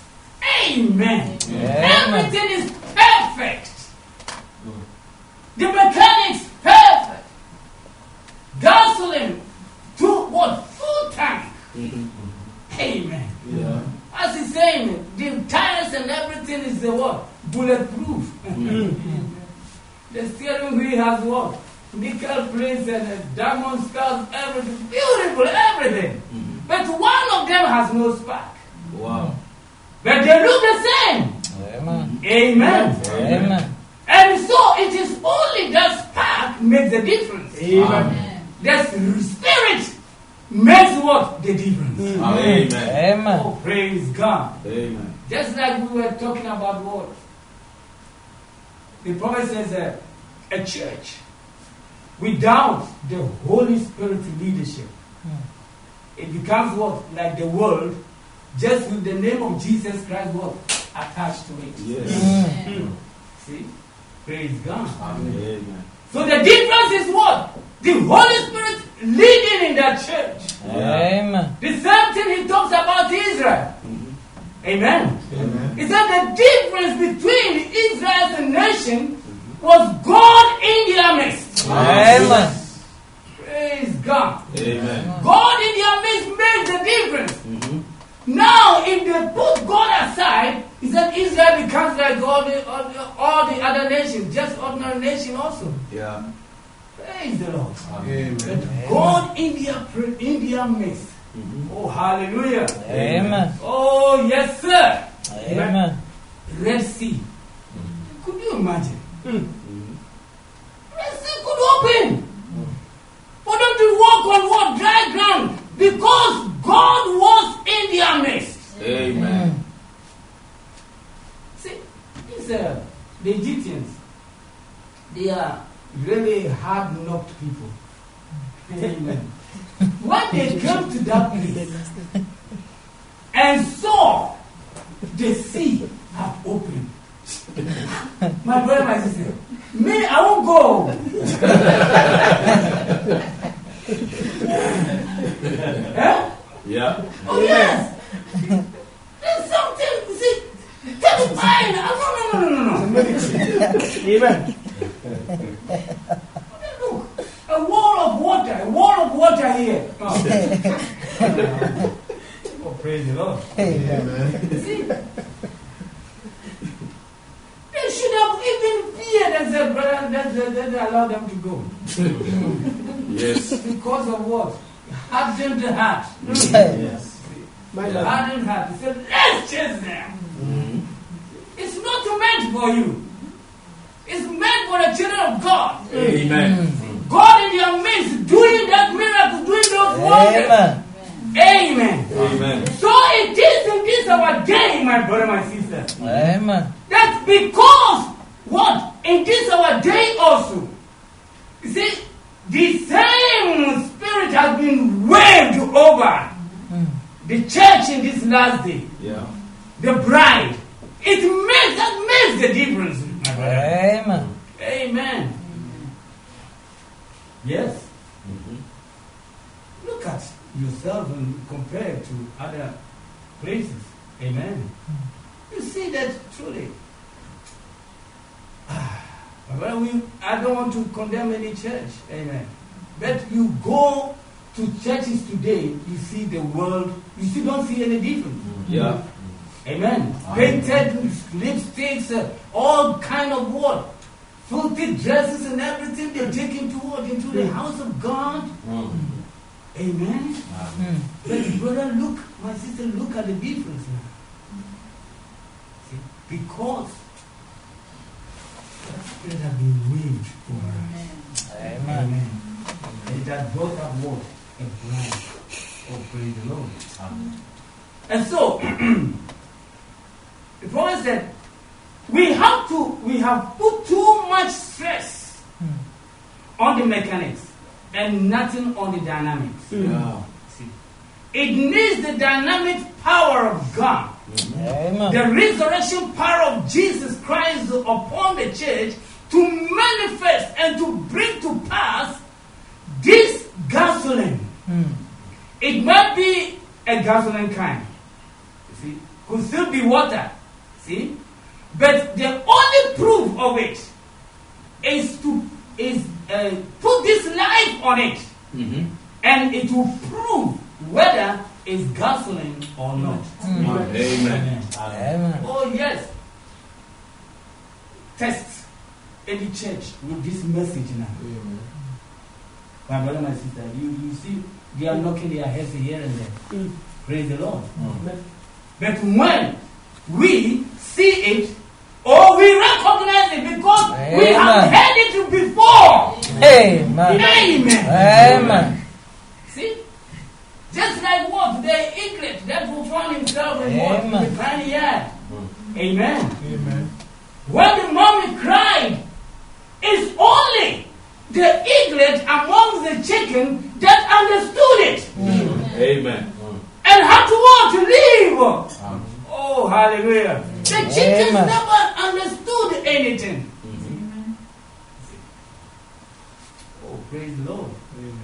amen. Everything is perfect. The mechanics perfect. Gasoline to what? Full tank. Amen. Yeah. As he's saying, the tires and everything is the what? Bulletproof. The steering wheel has what? Nickel plates and diamond skulls, everything. Beautiful, everything. But one of them has no spark. Wow. But they look the same. Amen. Amen. Amen. And so it is only that spark makes the difference. Amen. The Spirit makes what? The difference. Amen. Amen. Oh, praise God. Amen. Just like we were talking about what? The prophet says a church without the Holy Spirit leadership, it becomes what? Like the world, just with the name of Jesus Christ what? Attached to it. Yes. See? Praise God. Amen. So the difference is what? The Holy Spirit leading in that church. Amen. The same thing he talks about Israel. Amen. Amen. He said the difference between Israel as a nation was God in their midst. Amen. Praise God. Amen. God in their midst made the difference. Now, if they put God aside, he said Israel becomes like all the other nations, just ordinary nation also. Yeah. Praise the Lord. Amen. But God in their midst. Oh, hallelujah. Amen. Oh, yes, sir. Amen. Red Sea. Could you imagine? Red Sea could open. For them to walk on what? Dry ground. Because God was in their midst. Amen. See, these the Egyptians, they are really hard-knocked people. Amen. When they came to that place and saw the sea have opened, my brother, my sister, me, I won't go. Huh? Yeah. Oh, yes. There's something, see, terrifying. No. Amen. Look, a wall of water here. Oh, oh, praise the Lord. Amen. See, they should have even feared and said, brother, let's allow them to go. Yes. Because of what? Hardened heart. Yes. My Lord. Hardened heart. He said, let's chase them. It's not meant for you. It's meant for the children of God. Amen. God in your midst, doing that miracle, doing those wonders. Amen. Amen. So it is in this our day, my brother, my sister. Amen. That's because what? In this our day also. You see, the same spirit has been waved over the church in this last day. Yeah. The bride. That makes the difference, my brother. Amen. Amen. Yes. Look at yourself and compare it to other places. Amen. You see that truly. Well, I don't want to condemn any church. Amen. But you go to churches today, you see the world, you still don't see any difference. Yeah. Amen. Painted lipsticks, all kind of what? Filthy dresses and everything they're taking to what? Into the house of God. Amen. But brother, look, my sister, look at the difference now. See? Because that spirit has been waged over us. Amen. And that brought up what? A bride. Oh, praise the Lord. And so, the prophet said, we have put too much stress on the mechanics and nothing on the dynamics. Yeah. See, it needs the dynamic power of God. Amen. The resurrection power of Jesus Christ upon the church to manifest and to bring to pass this gasoline. It might be a gasoline kind. You see, could still be water. See, but the only proof of it is to put this life on it, and it will prove whether it's gasoline or not. Amen. Amen. Oh yes. Test any church with this message now. My brother, my sister, you see, they are knocking their heads here and there. Praise the Lord. But when we see it, or we recognize it because we have heard it before. Amen. Amen. Amen. See? Just like what? The eaglet that will find himself in what? The tiny yard. Amen. Amen. When the mommy cried, it's only the eaglet among the chicken that understood it. Amen. And had to want to leave. Oh, hallelujah. The chickens never understood anything. Oh, praise the Lord.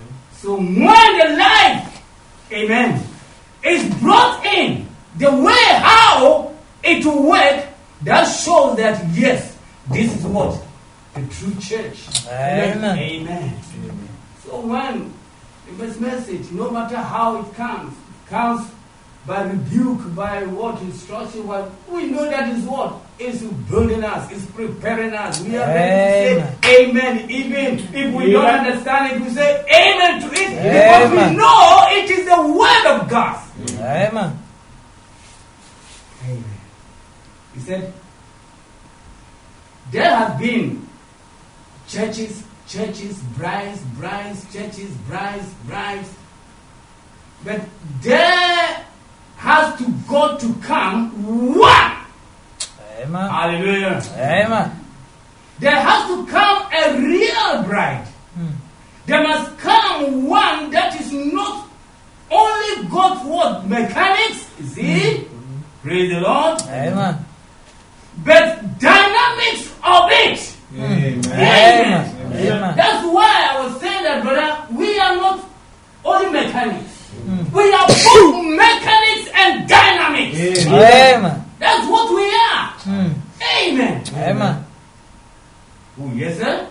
So when the life, amen, is brought in, the way how it will work, that shows that yes, this is what? The true church. Amen. Amen. So when this message, no matter how it comes by rebuke, by what instruction, what we know that is what? It's building us, it's preparing us. We are ready to say amen. Even if we don't understand it, we say amen to it because we know it is the word of God. Amen. Amen. He said, there have been churches, brides, churches, brides. But there has to go to come one. Amen. Hallelujah. Amen. There has to come a real bride. There must come one that is not only got what? Mechanics, you see? Praise the Lord. Amen. But dynamics of it. Amen. Amen. Amen. That's why I was saying that, brother, we are not only mechanics. We are both mechanics and dynamics. Amen. That's what we are. Amen. Amen. Oh, yes, sir?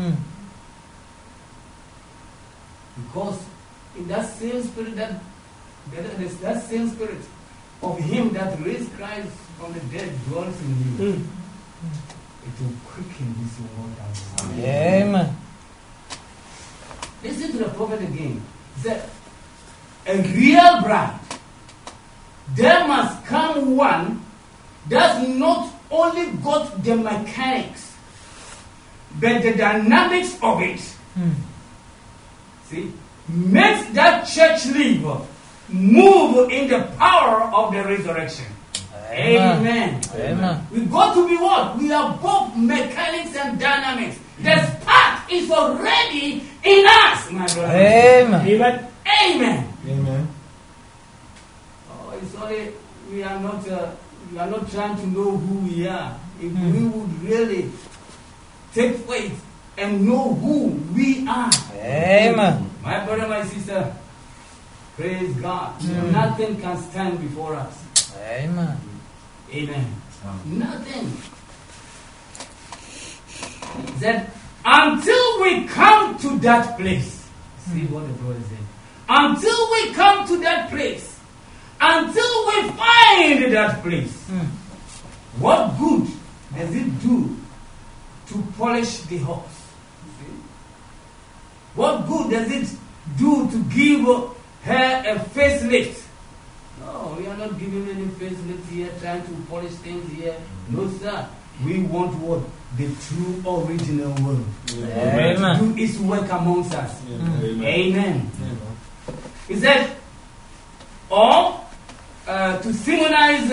Because in that same spirit that same spirit of him that raised Christ from the dead dwells in you, it will quicken this world. Amen. Listen to the prophet again. He said, a real bride, there must come one that's not only got the mechanics, but the dynamics of it. See, makes that church live, move in the power of the resurrection. Amen. Amen. We got to be what? We are both mechanics and dynamics. The spark is already in us, my brother. Amen. Amen. Amen. Amen. Oh, it's only we are not trying to know who we are. If we would really take faith and know who we are, Amen. my brother, my sister, praise God. Nothing can stand before us. Amen. Amen. Nothing. That until we come to that place, see what the brother said. Until we come to that place, until we find that place, what good does it do to polish the horse? See? What good does it do to give her a facelift? No, we are not giving any facelift here, trying to polish things here. No, sir. We want what? The true original word. Amen. To do its work amongst us. Amen. Amen. He said, or to symbolize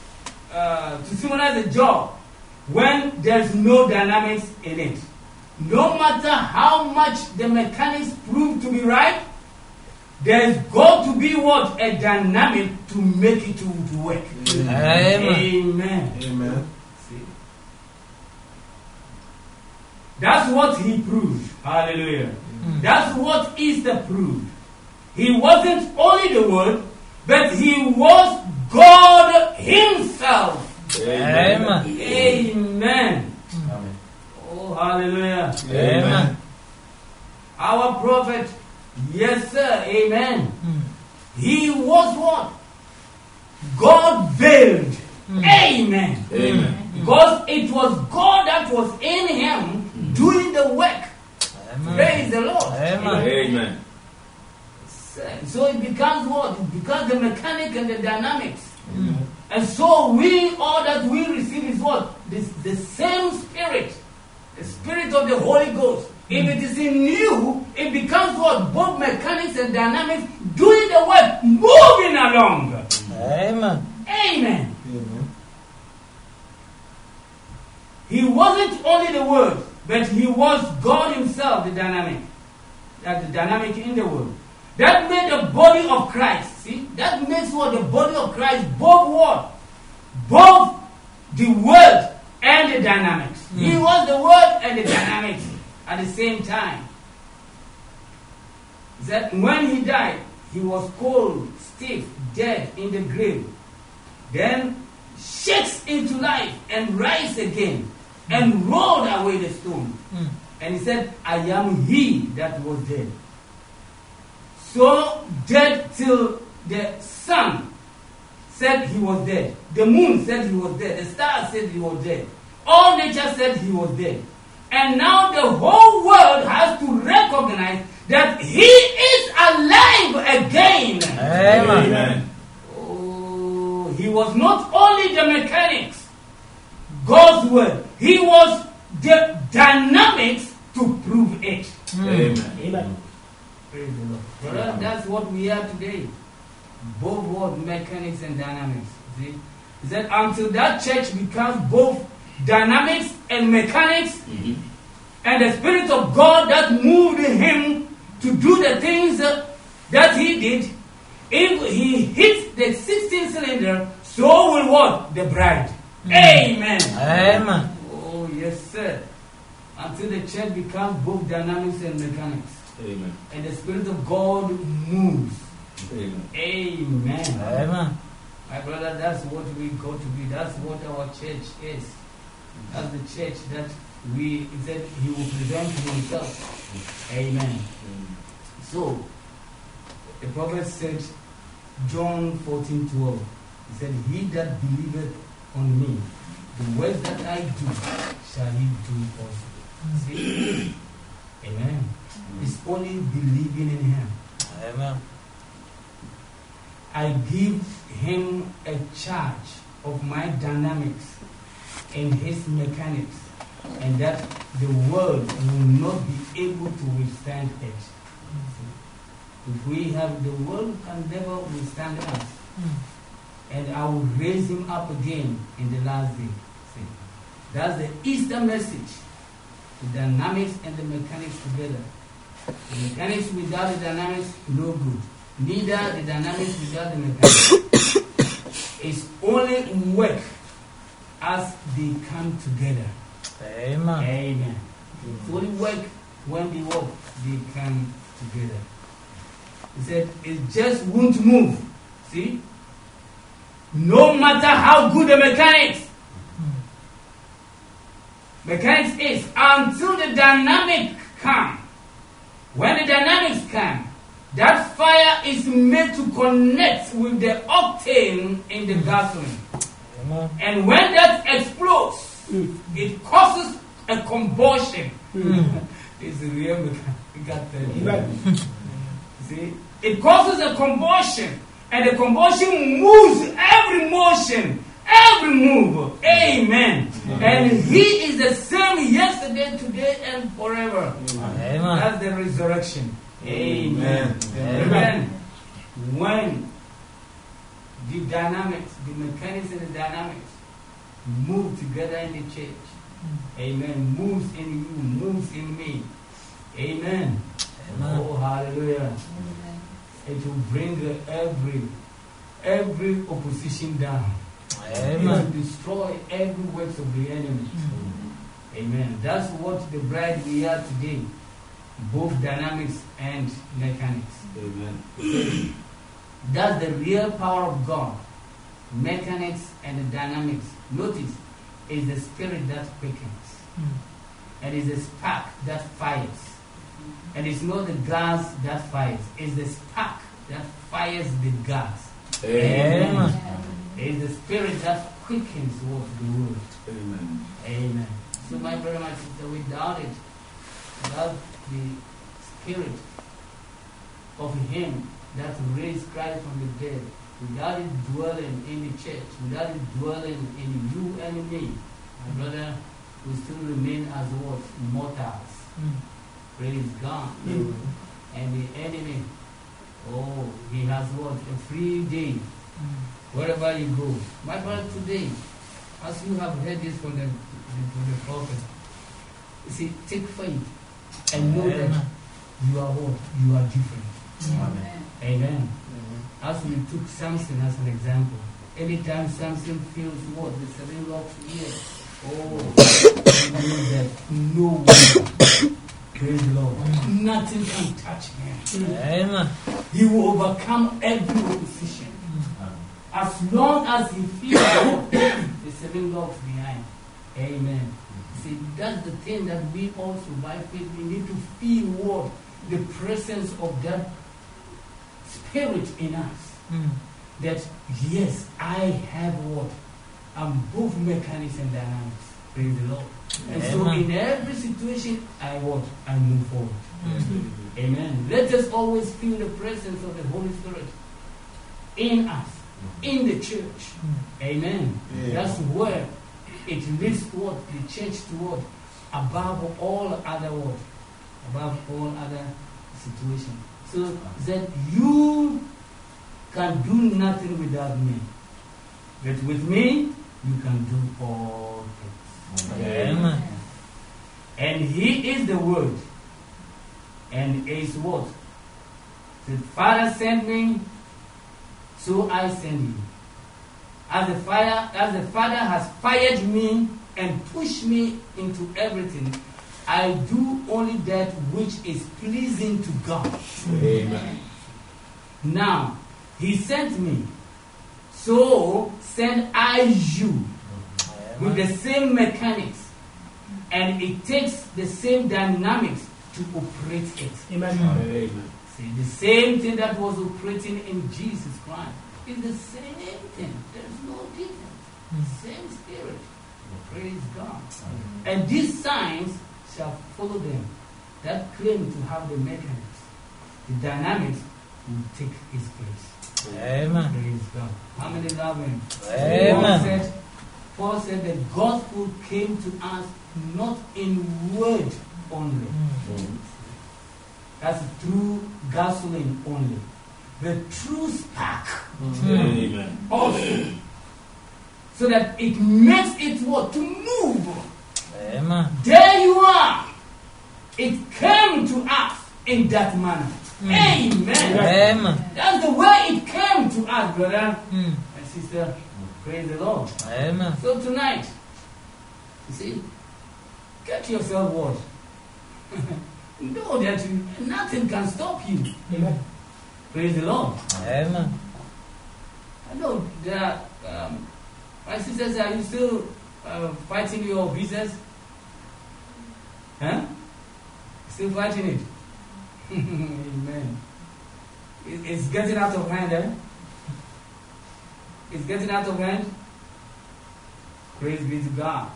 a job when there's no dynamics in it. No matter how much the mechanics prove to be right, there's got to be what? A dynamic to make it to work. Amen. Amen. Amen. See? That's what he proved. Hallelujah. That's what Easter proved. He wasn't only the Word, but he was God himself. Amen. Amen. Amen. Oh, hallelujah. Amen. Our prophet, yes, sir. Amen. He was what? God veiled. Amen. Amen. Because it was God that was in him doing the work. Amen. Praise the Lord. Amen. Amen. So it becomes what? It becomes the mechanic and the dynamics. And so all that we receive is what? The same spirit. The spirit of the Holy Ghost. If it is in you, it becomes what? Both mechanics and dynamics doing the work, moving along. Amen. Amen. Amen. He wasn't only the Word, but he was God himself, the dynamic. The dynamic in the Word. That made the body of Christ. See? That makes what? The body of Christ, both what? Both the Word and the dynamics. He was the Word and the dynamics at the same time. that when he died, he was cold, stiff, dead in the grave. Then shakes into life and rise again and rolled away the stone. And he said, I am he that was dead. So dead till the sun said he was dead. The moon said he was dead. The stars said he was dead. All nature said he was dead. And now the whole world has to recognize that he is alive again. Amen. Oh, he was not only the mechanics, God's word. He was the dynamics to prove it. Amen. Amen. Praise the Lord. Brother, that's what we are today. Both words, mechanics and dynamics. See? He said until that church becomes both dynamics and mechanics, and the Spirit of God that moved him to do the things that he did, if he hits the 16th cylinder, so will what? The bride. Amen. Amen. Oh, yes, sir. Until the church becomes both dynamics and mechanics. Amen. And the Spirit of God moves. Amen. Amen. Amen. My brother, that's what we got to be. That's what our church is. That's the church that we said he will present to himself. Amen. So, the prophet said, John 14:12, he said, he that believeth on me, the works that I do, shall he do also. See? Amen. It's only believing in him. Amen. I give him a charge of my dynamics and his mechanics, and that the world will not be able to withstand it. If we have, the world can never withstand us. And I will raise him up again in the last day. See? That's the Easter message. The dynamics and the mechanics together. The mechanics without the dynamics, no good. Neither the dynamics without the mechanics. It's only work as they come together. Amen. Amen. It's only work when they work, they come together. He said, it just won't move. See? No matter how good the mechanics is, until the dynamic come. When the dynamics come, that fire is made to connect with the octane in the gasoline. Amen. And when that explodes, it causes a combustion. It's a real mechanical. See? It causes a combustion. And the combustion moves every motion, every move. Amen. And he is the same yesterday, today, and forever. Amen. That's the resurrection. Amen. Amen. When the dynamics, the mechanics and the dynamics move together in the church. Amen. Moves in you, moves in me. Amen. Amen. Oh, hallelujah. It will bring every opposition down. It will Amen. destroy every works of the enemy. Amen. That's what the bride we are today. Both dynamics and mechanics. Amen. That's the real power of God. Mechanics and the dynamics. Notice, it's the spirit that quickens. And it's the spark that fires. And it's not the gas that fires. It's the spark that fires the gas. Amen. It's the spirit that quickens what the word. Amen. Amen. So my brother, my sister, without it, without the spirit of him that raised Christ from the dead, without it dwelling in the church, without it dwelling in you and me, my brother, we still remain as what? Mortals. Praise God. And the enemy, oh, he has what? A free day. Wherever you go. My brother, today, as you have heard this from the prophet, you see, take faith and know that you are what? You are different. Amen. Amen. As we took Samson as an example, anytime Samson feels what? The 7 locks here. Oh, he knows that no one Praise the Lord. Nothing can touch him. Amen. He will overcome every opposition. As long as he feels God, the 7 logs behind. Amen. See, that's the thing that we also, by faith, we need to feel what? The presence of that spirit in us. That, yes, I have what? Both mechanics and dynamics. Praise the Lord. And so in every situation, I move forward. Amen. Let us always feel the presence of the Holy Spirit in us, in the church. Amen. That's where it leads what? The church toward above all other what? Above all other situations. So that you can do nothing without me. But with me, you can do all things. Amen. And he is the word. And is what? The Father sent me, so I send you. As the Father has fired me and pushed me into everything, I do only that which is pleasing to God. Amen. Now, he sent me, so send I you with the same mechanics, and it takes the same dynamics to operate it. Amen. Amen. See, the same thing that was operating in Jesus Christ is the same thing. There's no difference. Same spirit. Praise God. And these signs shall follow them that claim to have the mechanics. The dynamics will take its place. Amen. Praise God. How many love him? Amen. Paul said the gospel came to us not in word only. That's through gasoline only. The true spark Amen. also. So that it makes it what? To move. Amen. There you are. It came to us in that manner. Amen. Amen. That's the way it came to us, brother and sister. Praise the Lord. Amen. So tonight, you see, get yourself what? Know that nothing can stop you. Amen. Praise the Lord. Amen. I know there are, my sisters, are you still fighting your business? Huh? Still fighting it? Amen. It's getting out of hand, eh? It's getting out of hand. Praise be to God.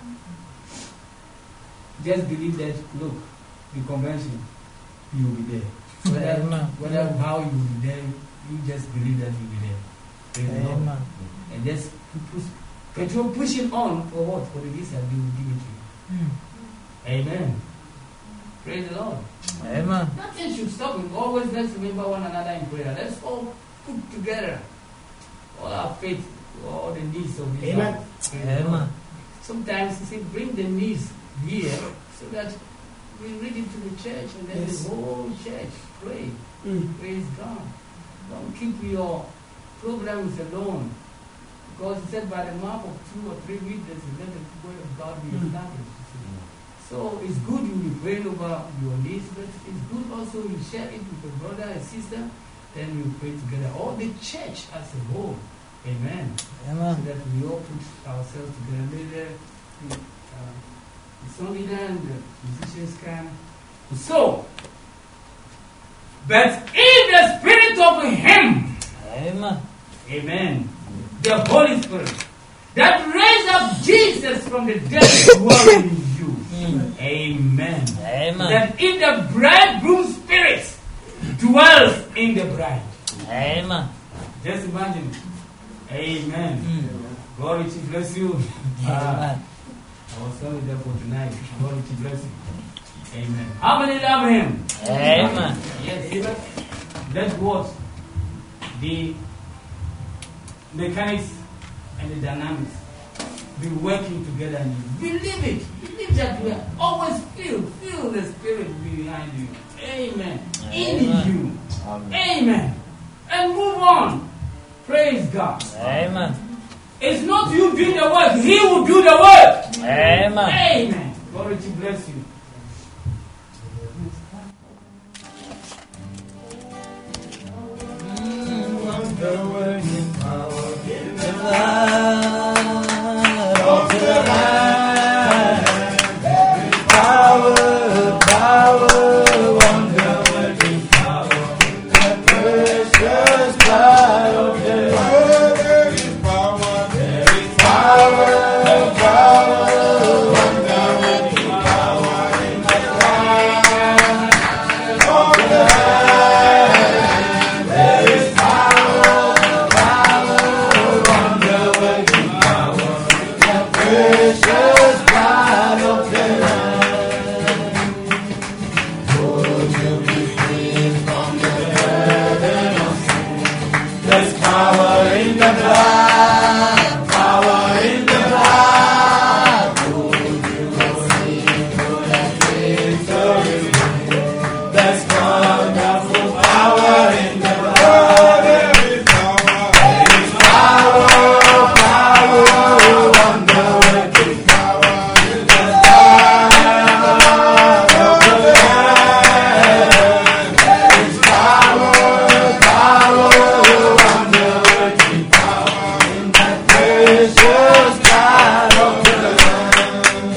Just believe that, look, the convention, you will be there. Whether how you will be there, you just believe that you will be there. Praise the Lord. And just push it on for what? For the visa, we will give it to you. Amen. Praise the Lord. Amen. Nothing should stop you. Always let's remember one another in prayer. Let's all put together all our faith, all the needs of this Amen. life. Amen. Sometimes you see, bring the needs here so that we read it to the church and then the whole church pray. Praise God. Don't keep your programs alone. Because it said by the mouth of 2 or 3 witnesses, let the word of God be established. So it's good you be praying over your needs, but it's good also you share it with a brother and sister, then we pray together. All the church as a whole. Amen. Amen. So that we all put ourselves together. The song leader and the musicians can. So, but in the spirit of him, Amen. amen, the Holy Spirit, that raised up Jesus from the dead dwelling in you. Amen. Amen. That in the bridegroom spirit dwells in the bride. Amen. Just imagine. Amen. God richly bless you. Amen. I was sorry there for tonight. God richly bless you. Amen. How many love him? Amen. Yes. That's what the mechanics and the dynamics be working together in you. Believe it. Believe that you always feel the spirit behind you. Amen. In you. Amen. And move on. Praise God. Amen. It's not you doing the work. He will do the work. Amen. Amen. God richly bless you. wonder working power in the blood of the Lamb. Power, power, wonder working power in the precious blood of the Lamb. There is power, There is power, power, wonder working power in the blood of the Lamb. There is power, power, wonder working power in the precious blood of the Lamb. Oh, to be free from the burden of sin. There's power in the blood, power in the blood. Oh, you will see through that victory. There's wonderful power in the blood. there is power, Power, power, wonder working power in the blood of the Lamb. There is power, power, wonder working power in the precious blood of the Lamb.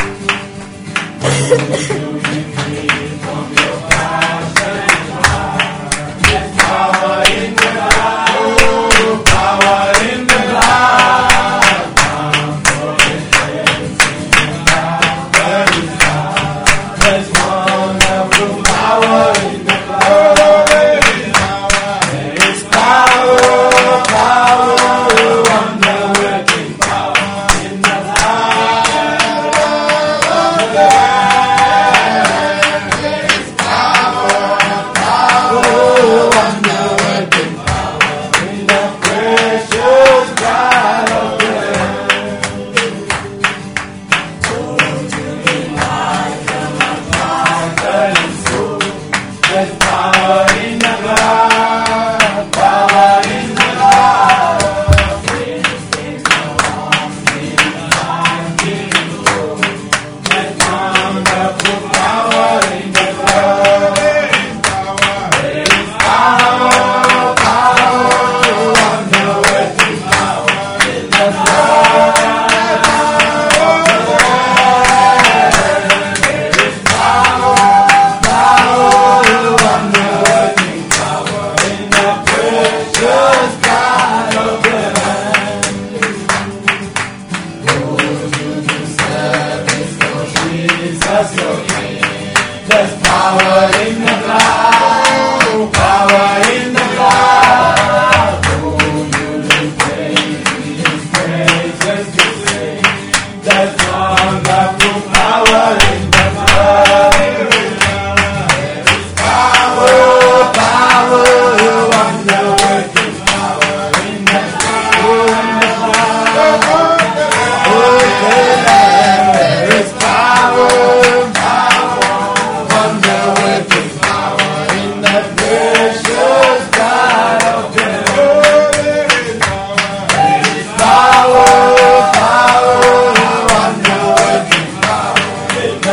To be free from your passion and heart. There's power in the blood, power in the blood. Come for His presence in the blood. There is power. There's wonderful power in the blood. there is power, There is power, power, wonder working power in the blood of the Lamb. There is power, power, wonder working power in the precious blood of the Lamb. Oh, to be like a burning soul. There's power in the blood, power in the blood. There's wonderful power in the blood. there is power, There is power, power, wonder working power in the blood of the Lamb. There is power, power, wonder working power in the precious blood of the Lamb. Oh, to do service for Jesus your King. There's power in the blood, power in the blood. Oh, you will praise His praises to sing. There's wonderful power in the blood. There is power, power, wonder working power in the blood. Oh, there is power, power, wonder working power in the precious blood of the Lamb. there is power, Power, power, wonder working power in the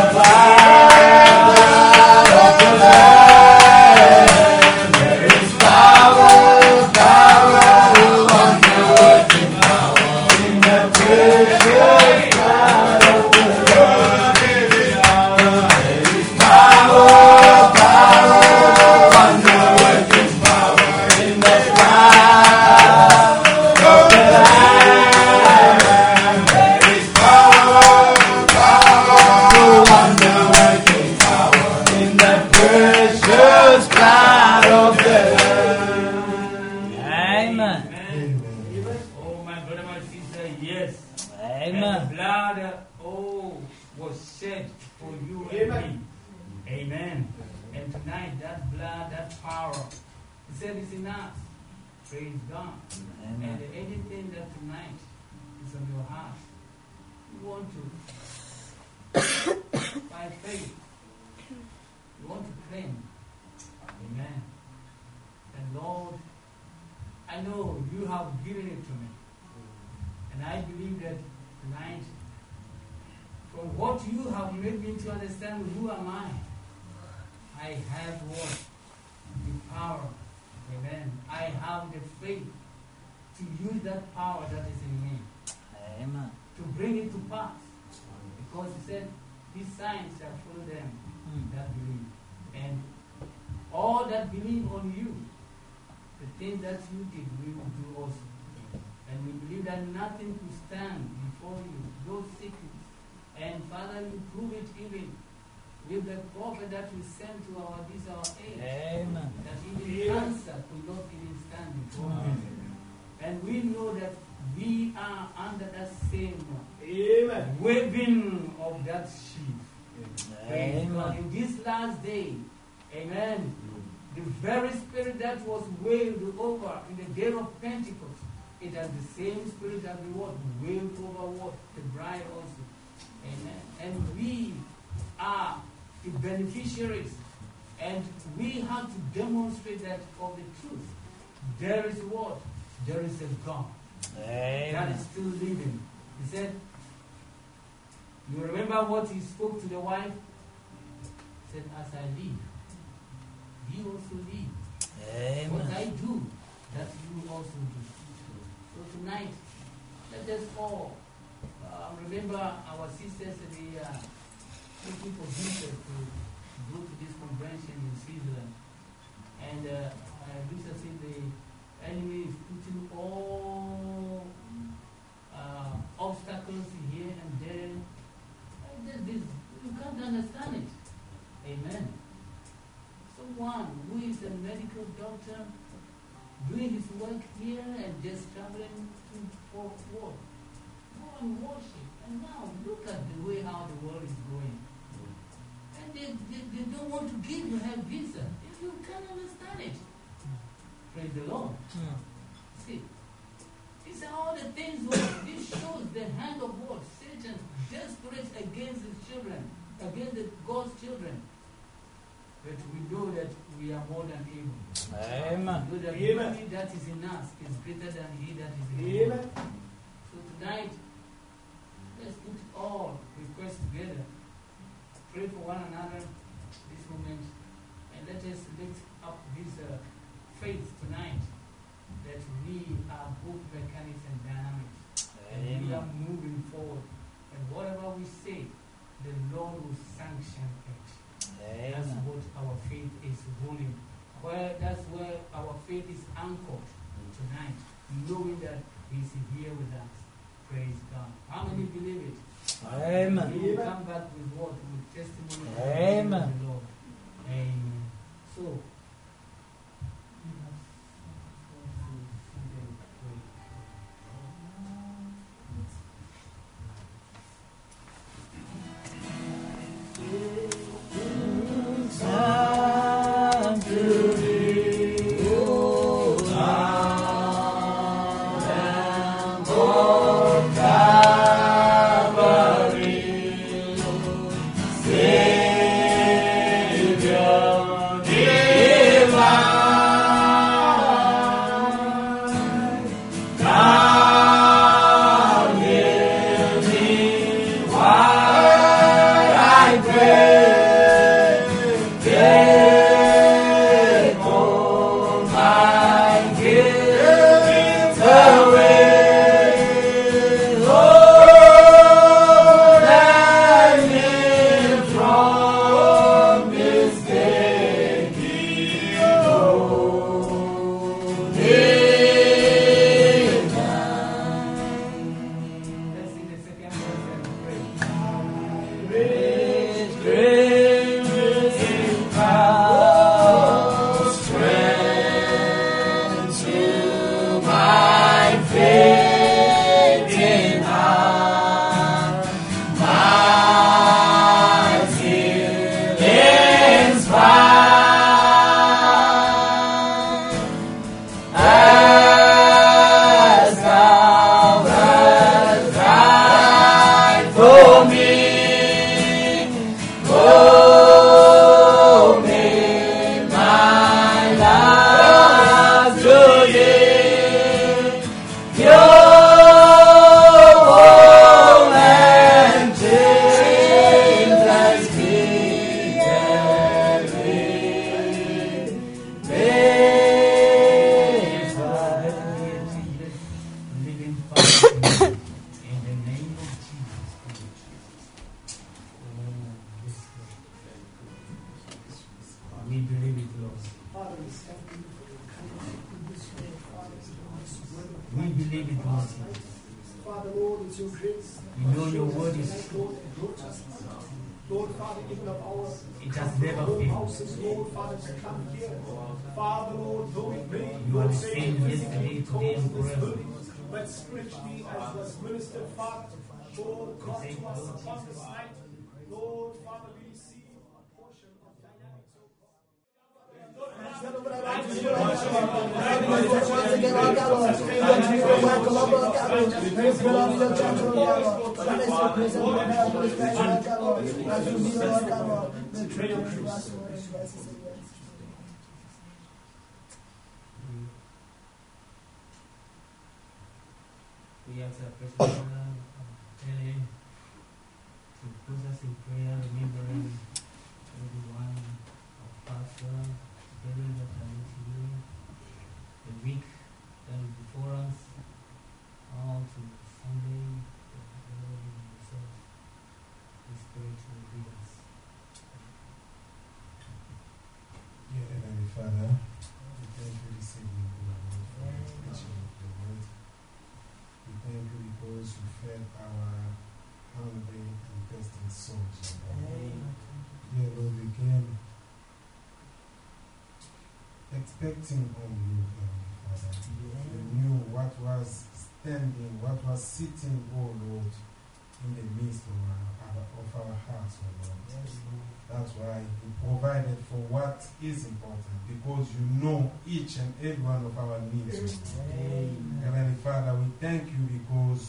blood of the Lamb. There is power, power, wonder working power in the precious blood of the Lamb. There is power, power, wonder working power in the blood of the Lamb. There is power, power, wonder working power in the precious blood of the Lamb. Amen. Oh, my brother, my sister, yes. Amen. And the blood, was shed for you and me. Amen. And tonight, that blood, that power, He said it's in us. Praise God. Amen. And anything that tonight is on your heart, you want to, by faith, you want to claim. Amen. And Lord, I know you have given it to me. And I believe that tonight, from what you have made me to understand, who am I have what? The power Amen. I have the faith to use that power that is in me Amen. to bring it to pass. Because he said, these signs shall follow them that believe. And all that believe on you, the things that you did, we will do also. And we believe that nothing could stand before you, those secrets. And Father, you prove it even with the prophet that you sent to our age. Amen. That even cancer could not even stand before him. And we know that we are under that same waving of that sheep. Amen. In this last day, amen, the very spirit that was waved over in the day of Pentecost, it has the same spirit that we waved over what? The bride also. Amen. And we are the beneficiaries, and we have to demonstrate that of the truth. There is what? There is a God that is still living. He said, you remember what he spoke to the wife? He said, as I live, you also live. What I do, that you also do. So tonight, let us all remember our sisters, the looking for visas to go to this convention in Switzerland. And Lisa said the enemy is putting all obstacles here and there. And you can't understand it. Amen. Someone who is a medical doctor doing his work here and just traveling for work. Go and worship. And now look at the way how the world is going. And they don't want to give you a visa. If you can't understand it. Praise the Lord. See, these are all the things where this shows the hand of God. Satan desperate against his children, against God's children. But we know that we are more than able. Amen. We know that he that is in us is greater than he that is in the world. So tonight, let's put all requests together. Pray for one another this moment. And let us lift up this faith tonight that we are both mechanics and dynamics. And we are moving forward. And whatever we say, the Lord will sanction it. That's what our faith is ruling. That's where our faith is anchored tonight, knowing that He's here with us. Praise God. How many believe it? Amen. We will come back with what? With testimony of Amen. the Lord. Amen. So, Savior, Father, Lord, it's your grace. You know your word is Lord, Lord, Father, even of our it has never failed. houses, Lord, Father, to come here. Father, Lord, though it may, You are Lord, the say same yesterday, today, and forever. but spiritually, as was ministered, Father, Lord, come to us upon this night. Lord, Father, we receive a portion of dynamics, oh God. We ask our President Kelly to close us in prayer, remembering everyone, our pastor, Kelly that I need to do, the week that is before us, all to Sunday, the Lord and yourself, the Spirit will lead us. Dear Heavenly Father, we thank you this evening, O Lord, for the preaching of the word. We thank you because you fed our hungry and thirsty souls, O Lord. Dear Lord, we came expecting on you, Heavenly Father. You knew what was standing, what was sitting, O Lord, in the midst of our hearts, O Lord. That's why you provided for what is important, because you know each and every one of our needs. Heavenly Father, we thank you because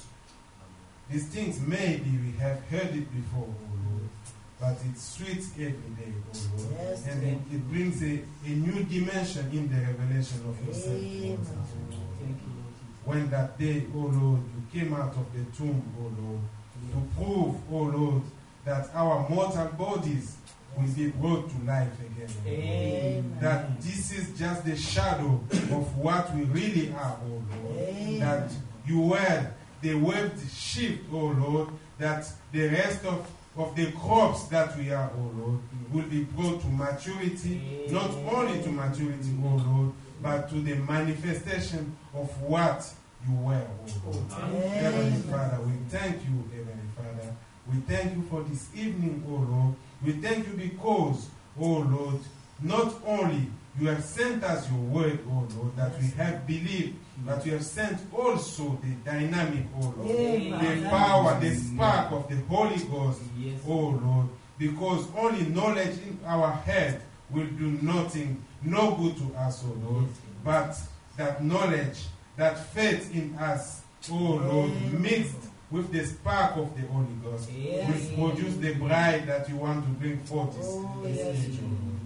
these things maybe we have heard it before, O Lord, but it's sweet every day, O Lord. And it brings a new dimension in the revelation of yourself to us, O Lord. When that day, O Lord, you came out of the tomb, O Lord, to prove, O Lord, that our mortal bodies will be brought to life again. Amen. That this is just the shadow of what we really are, O Lord. Amen. That you were the webbed sheep, O Lord, that the rest of the crops that we are, O Lord, will be brought to maturity, not only to maturity, O Lord, but to the manifestation of what you were, O Lord. Heavenly Father, we thank you, Heavenly Father. We thank you for this evening, O Lord. We thank you because, O Lord, not only you have sent us your word, O Lord, that we have believed, but you have sent also the dynamic, O Lord, the power, the spark of the Holy Ghost, O Lord, because only knowledge in our head will do nothing, no good to us, O Lord, but that knowledge, that faith in us, O Lord, mixed with the spark of the Holy Ghost, will produce the bride that you want to bring forth this age,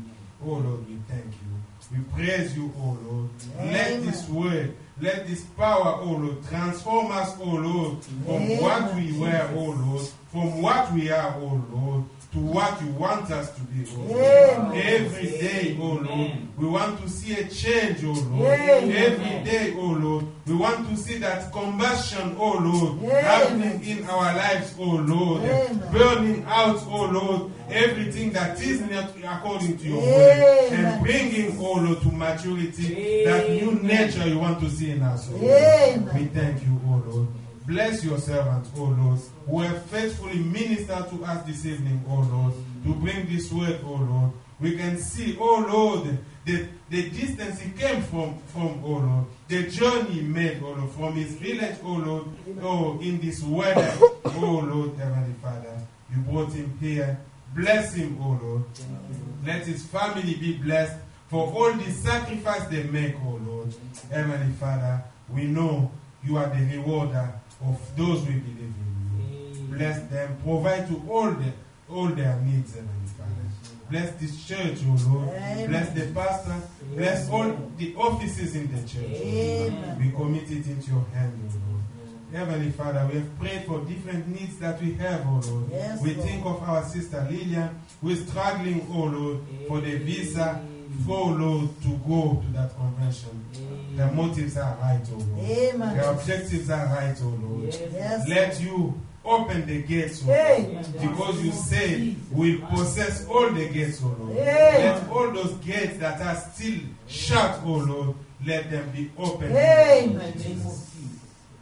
O Lord. Oh Lord, we thank you. We praise you, O Lord. Let this word, let this power, O Lord, transform us, O Lord, from what we were, O Lord, from what we are, O Lord, to what you want us to be, O Lord. Every day, O Lord, we want to see a change, O Lord. Every day, O Lord, we want to see that combustion, O Lord, happening in our lives, O Lord, burning out, O Lord, everything that is not according to your word, and bringing, O Lord, to maturity, that new nature you want to see in us, O Lord. We thank you, O Lord. Bless your servants, O Lord, who have faithfully ministered to us this evening, O Lord, to bring this word, O Lord. We can see, O Lord, the distance he came from, O Lord, the journey he made, O Lord, from his village, O Lord, oh, in this weather, O Lord, Heavenly Father. You brought him here. Bless him, O Lord. Let his family be blessed for all the sacrifice they make, O Lord. Heavenly Father, we know you are the rewarder of those we believe in you. Bless them. Provide to all their needs, Heavenly Father. Bless this church, O Lord. Bless the pastor. Bless all the offices in the church. We commit it into your hand, O Lord. Heavenly Father, we have prayed for different needs that we have, O Lord. We think of our sister Lillian, who is struggling, O Lord, for the visa, O Lord, to go to that convention. The motives are right, O Lord. The objectives are right, O Lord. Let you open the gates, O Lord. Because you say we'll possess all the gates, O Lord. Let all those gates that are still shut, O Lord, let them be opened.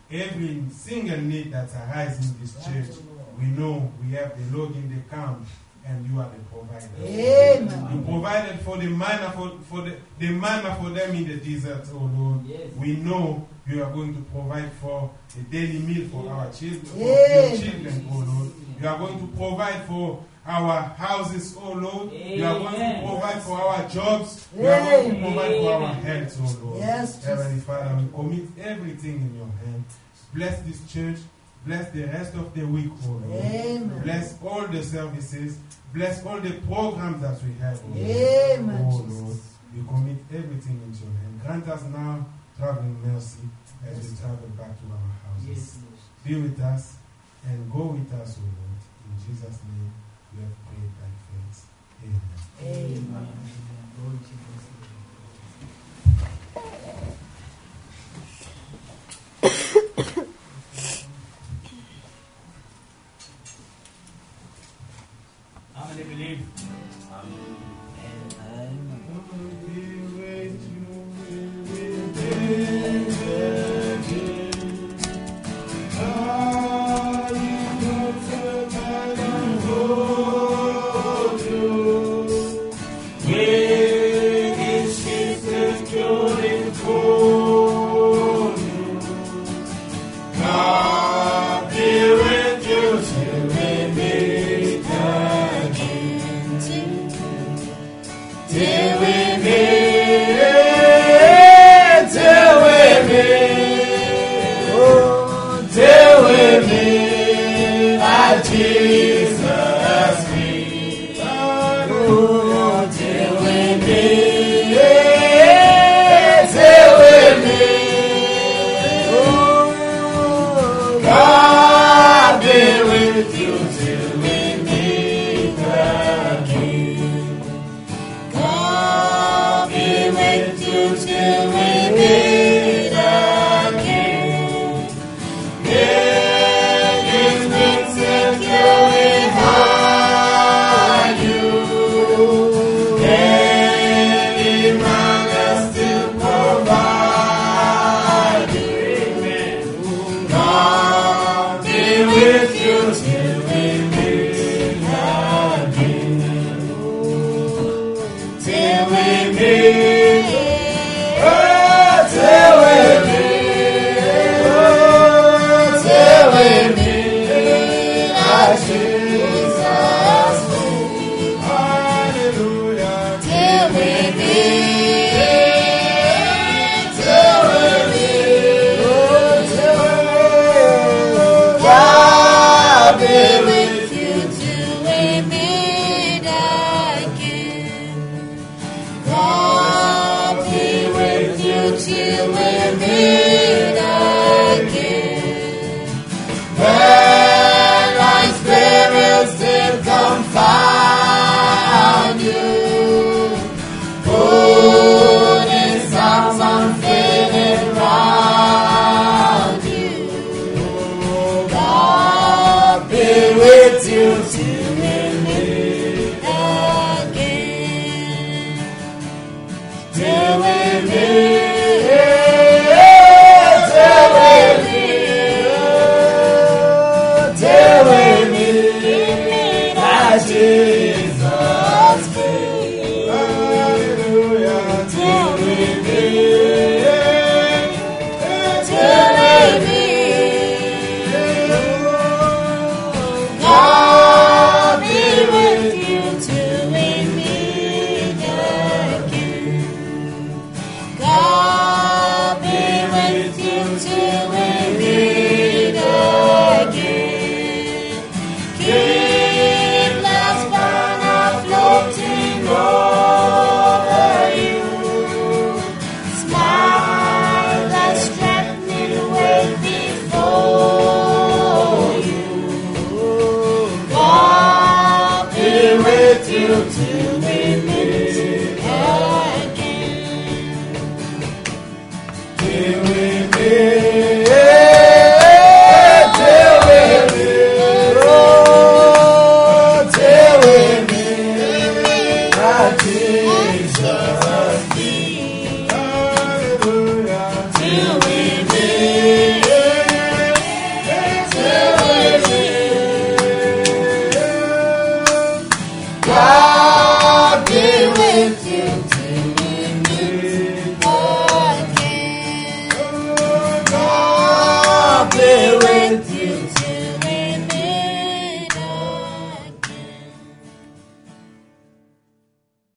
every single need that arises in this church. We know we have the Lord in the camp, and you are the provider. Amen. You provided for the manna for manna for them in the desert, oh Lord. Yes. We know you are going to provide for a daily meal for our children, for Amen. your children, oh Lord. You are going to provide for our houses, oh Lord. You are going to provide for our jobs. You are going to provide for our health, oh Lord. Yes. Heavenly Father, we commit everything in your hand. Bless this church. Bless the rest of the week, oh Lord. Amen. Bless all the services. Bless all the programs that we have, oh Lord. Amen. Oh Lord, we commit everything into your hand. Grant us now traveling mercy as we travel back to our houses. Yes, Be with us and go with us, O Lord. In Jesus' name, we have prayed by faith. Amen. Amen. Glory to Jesus. How many believe? you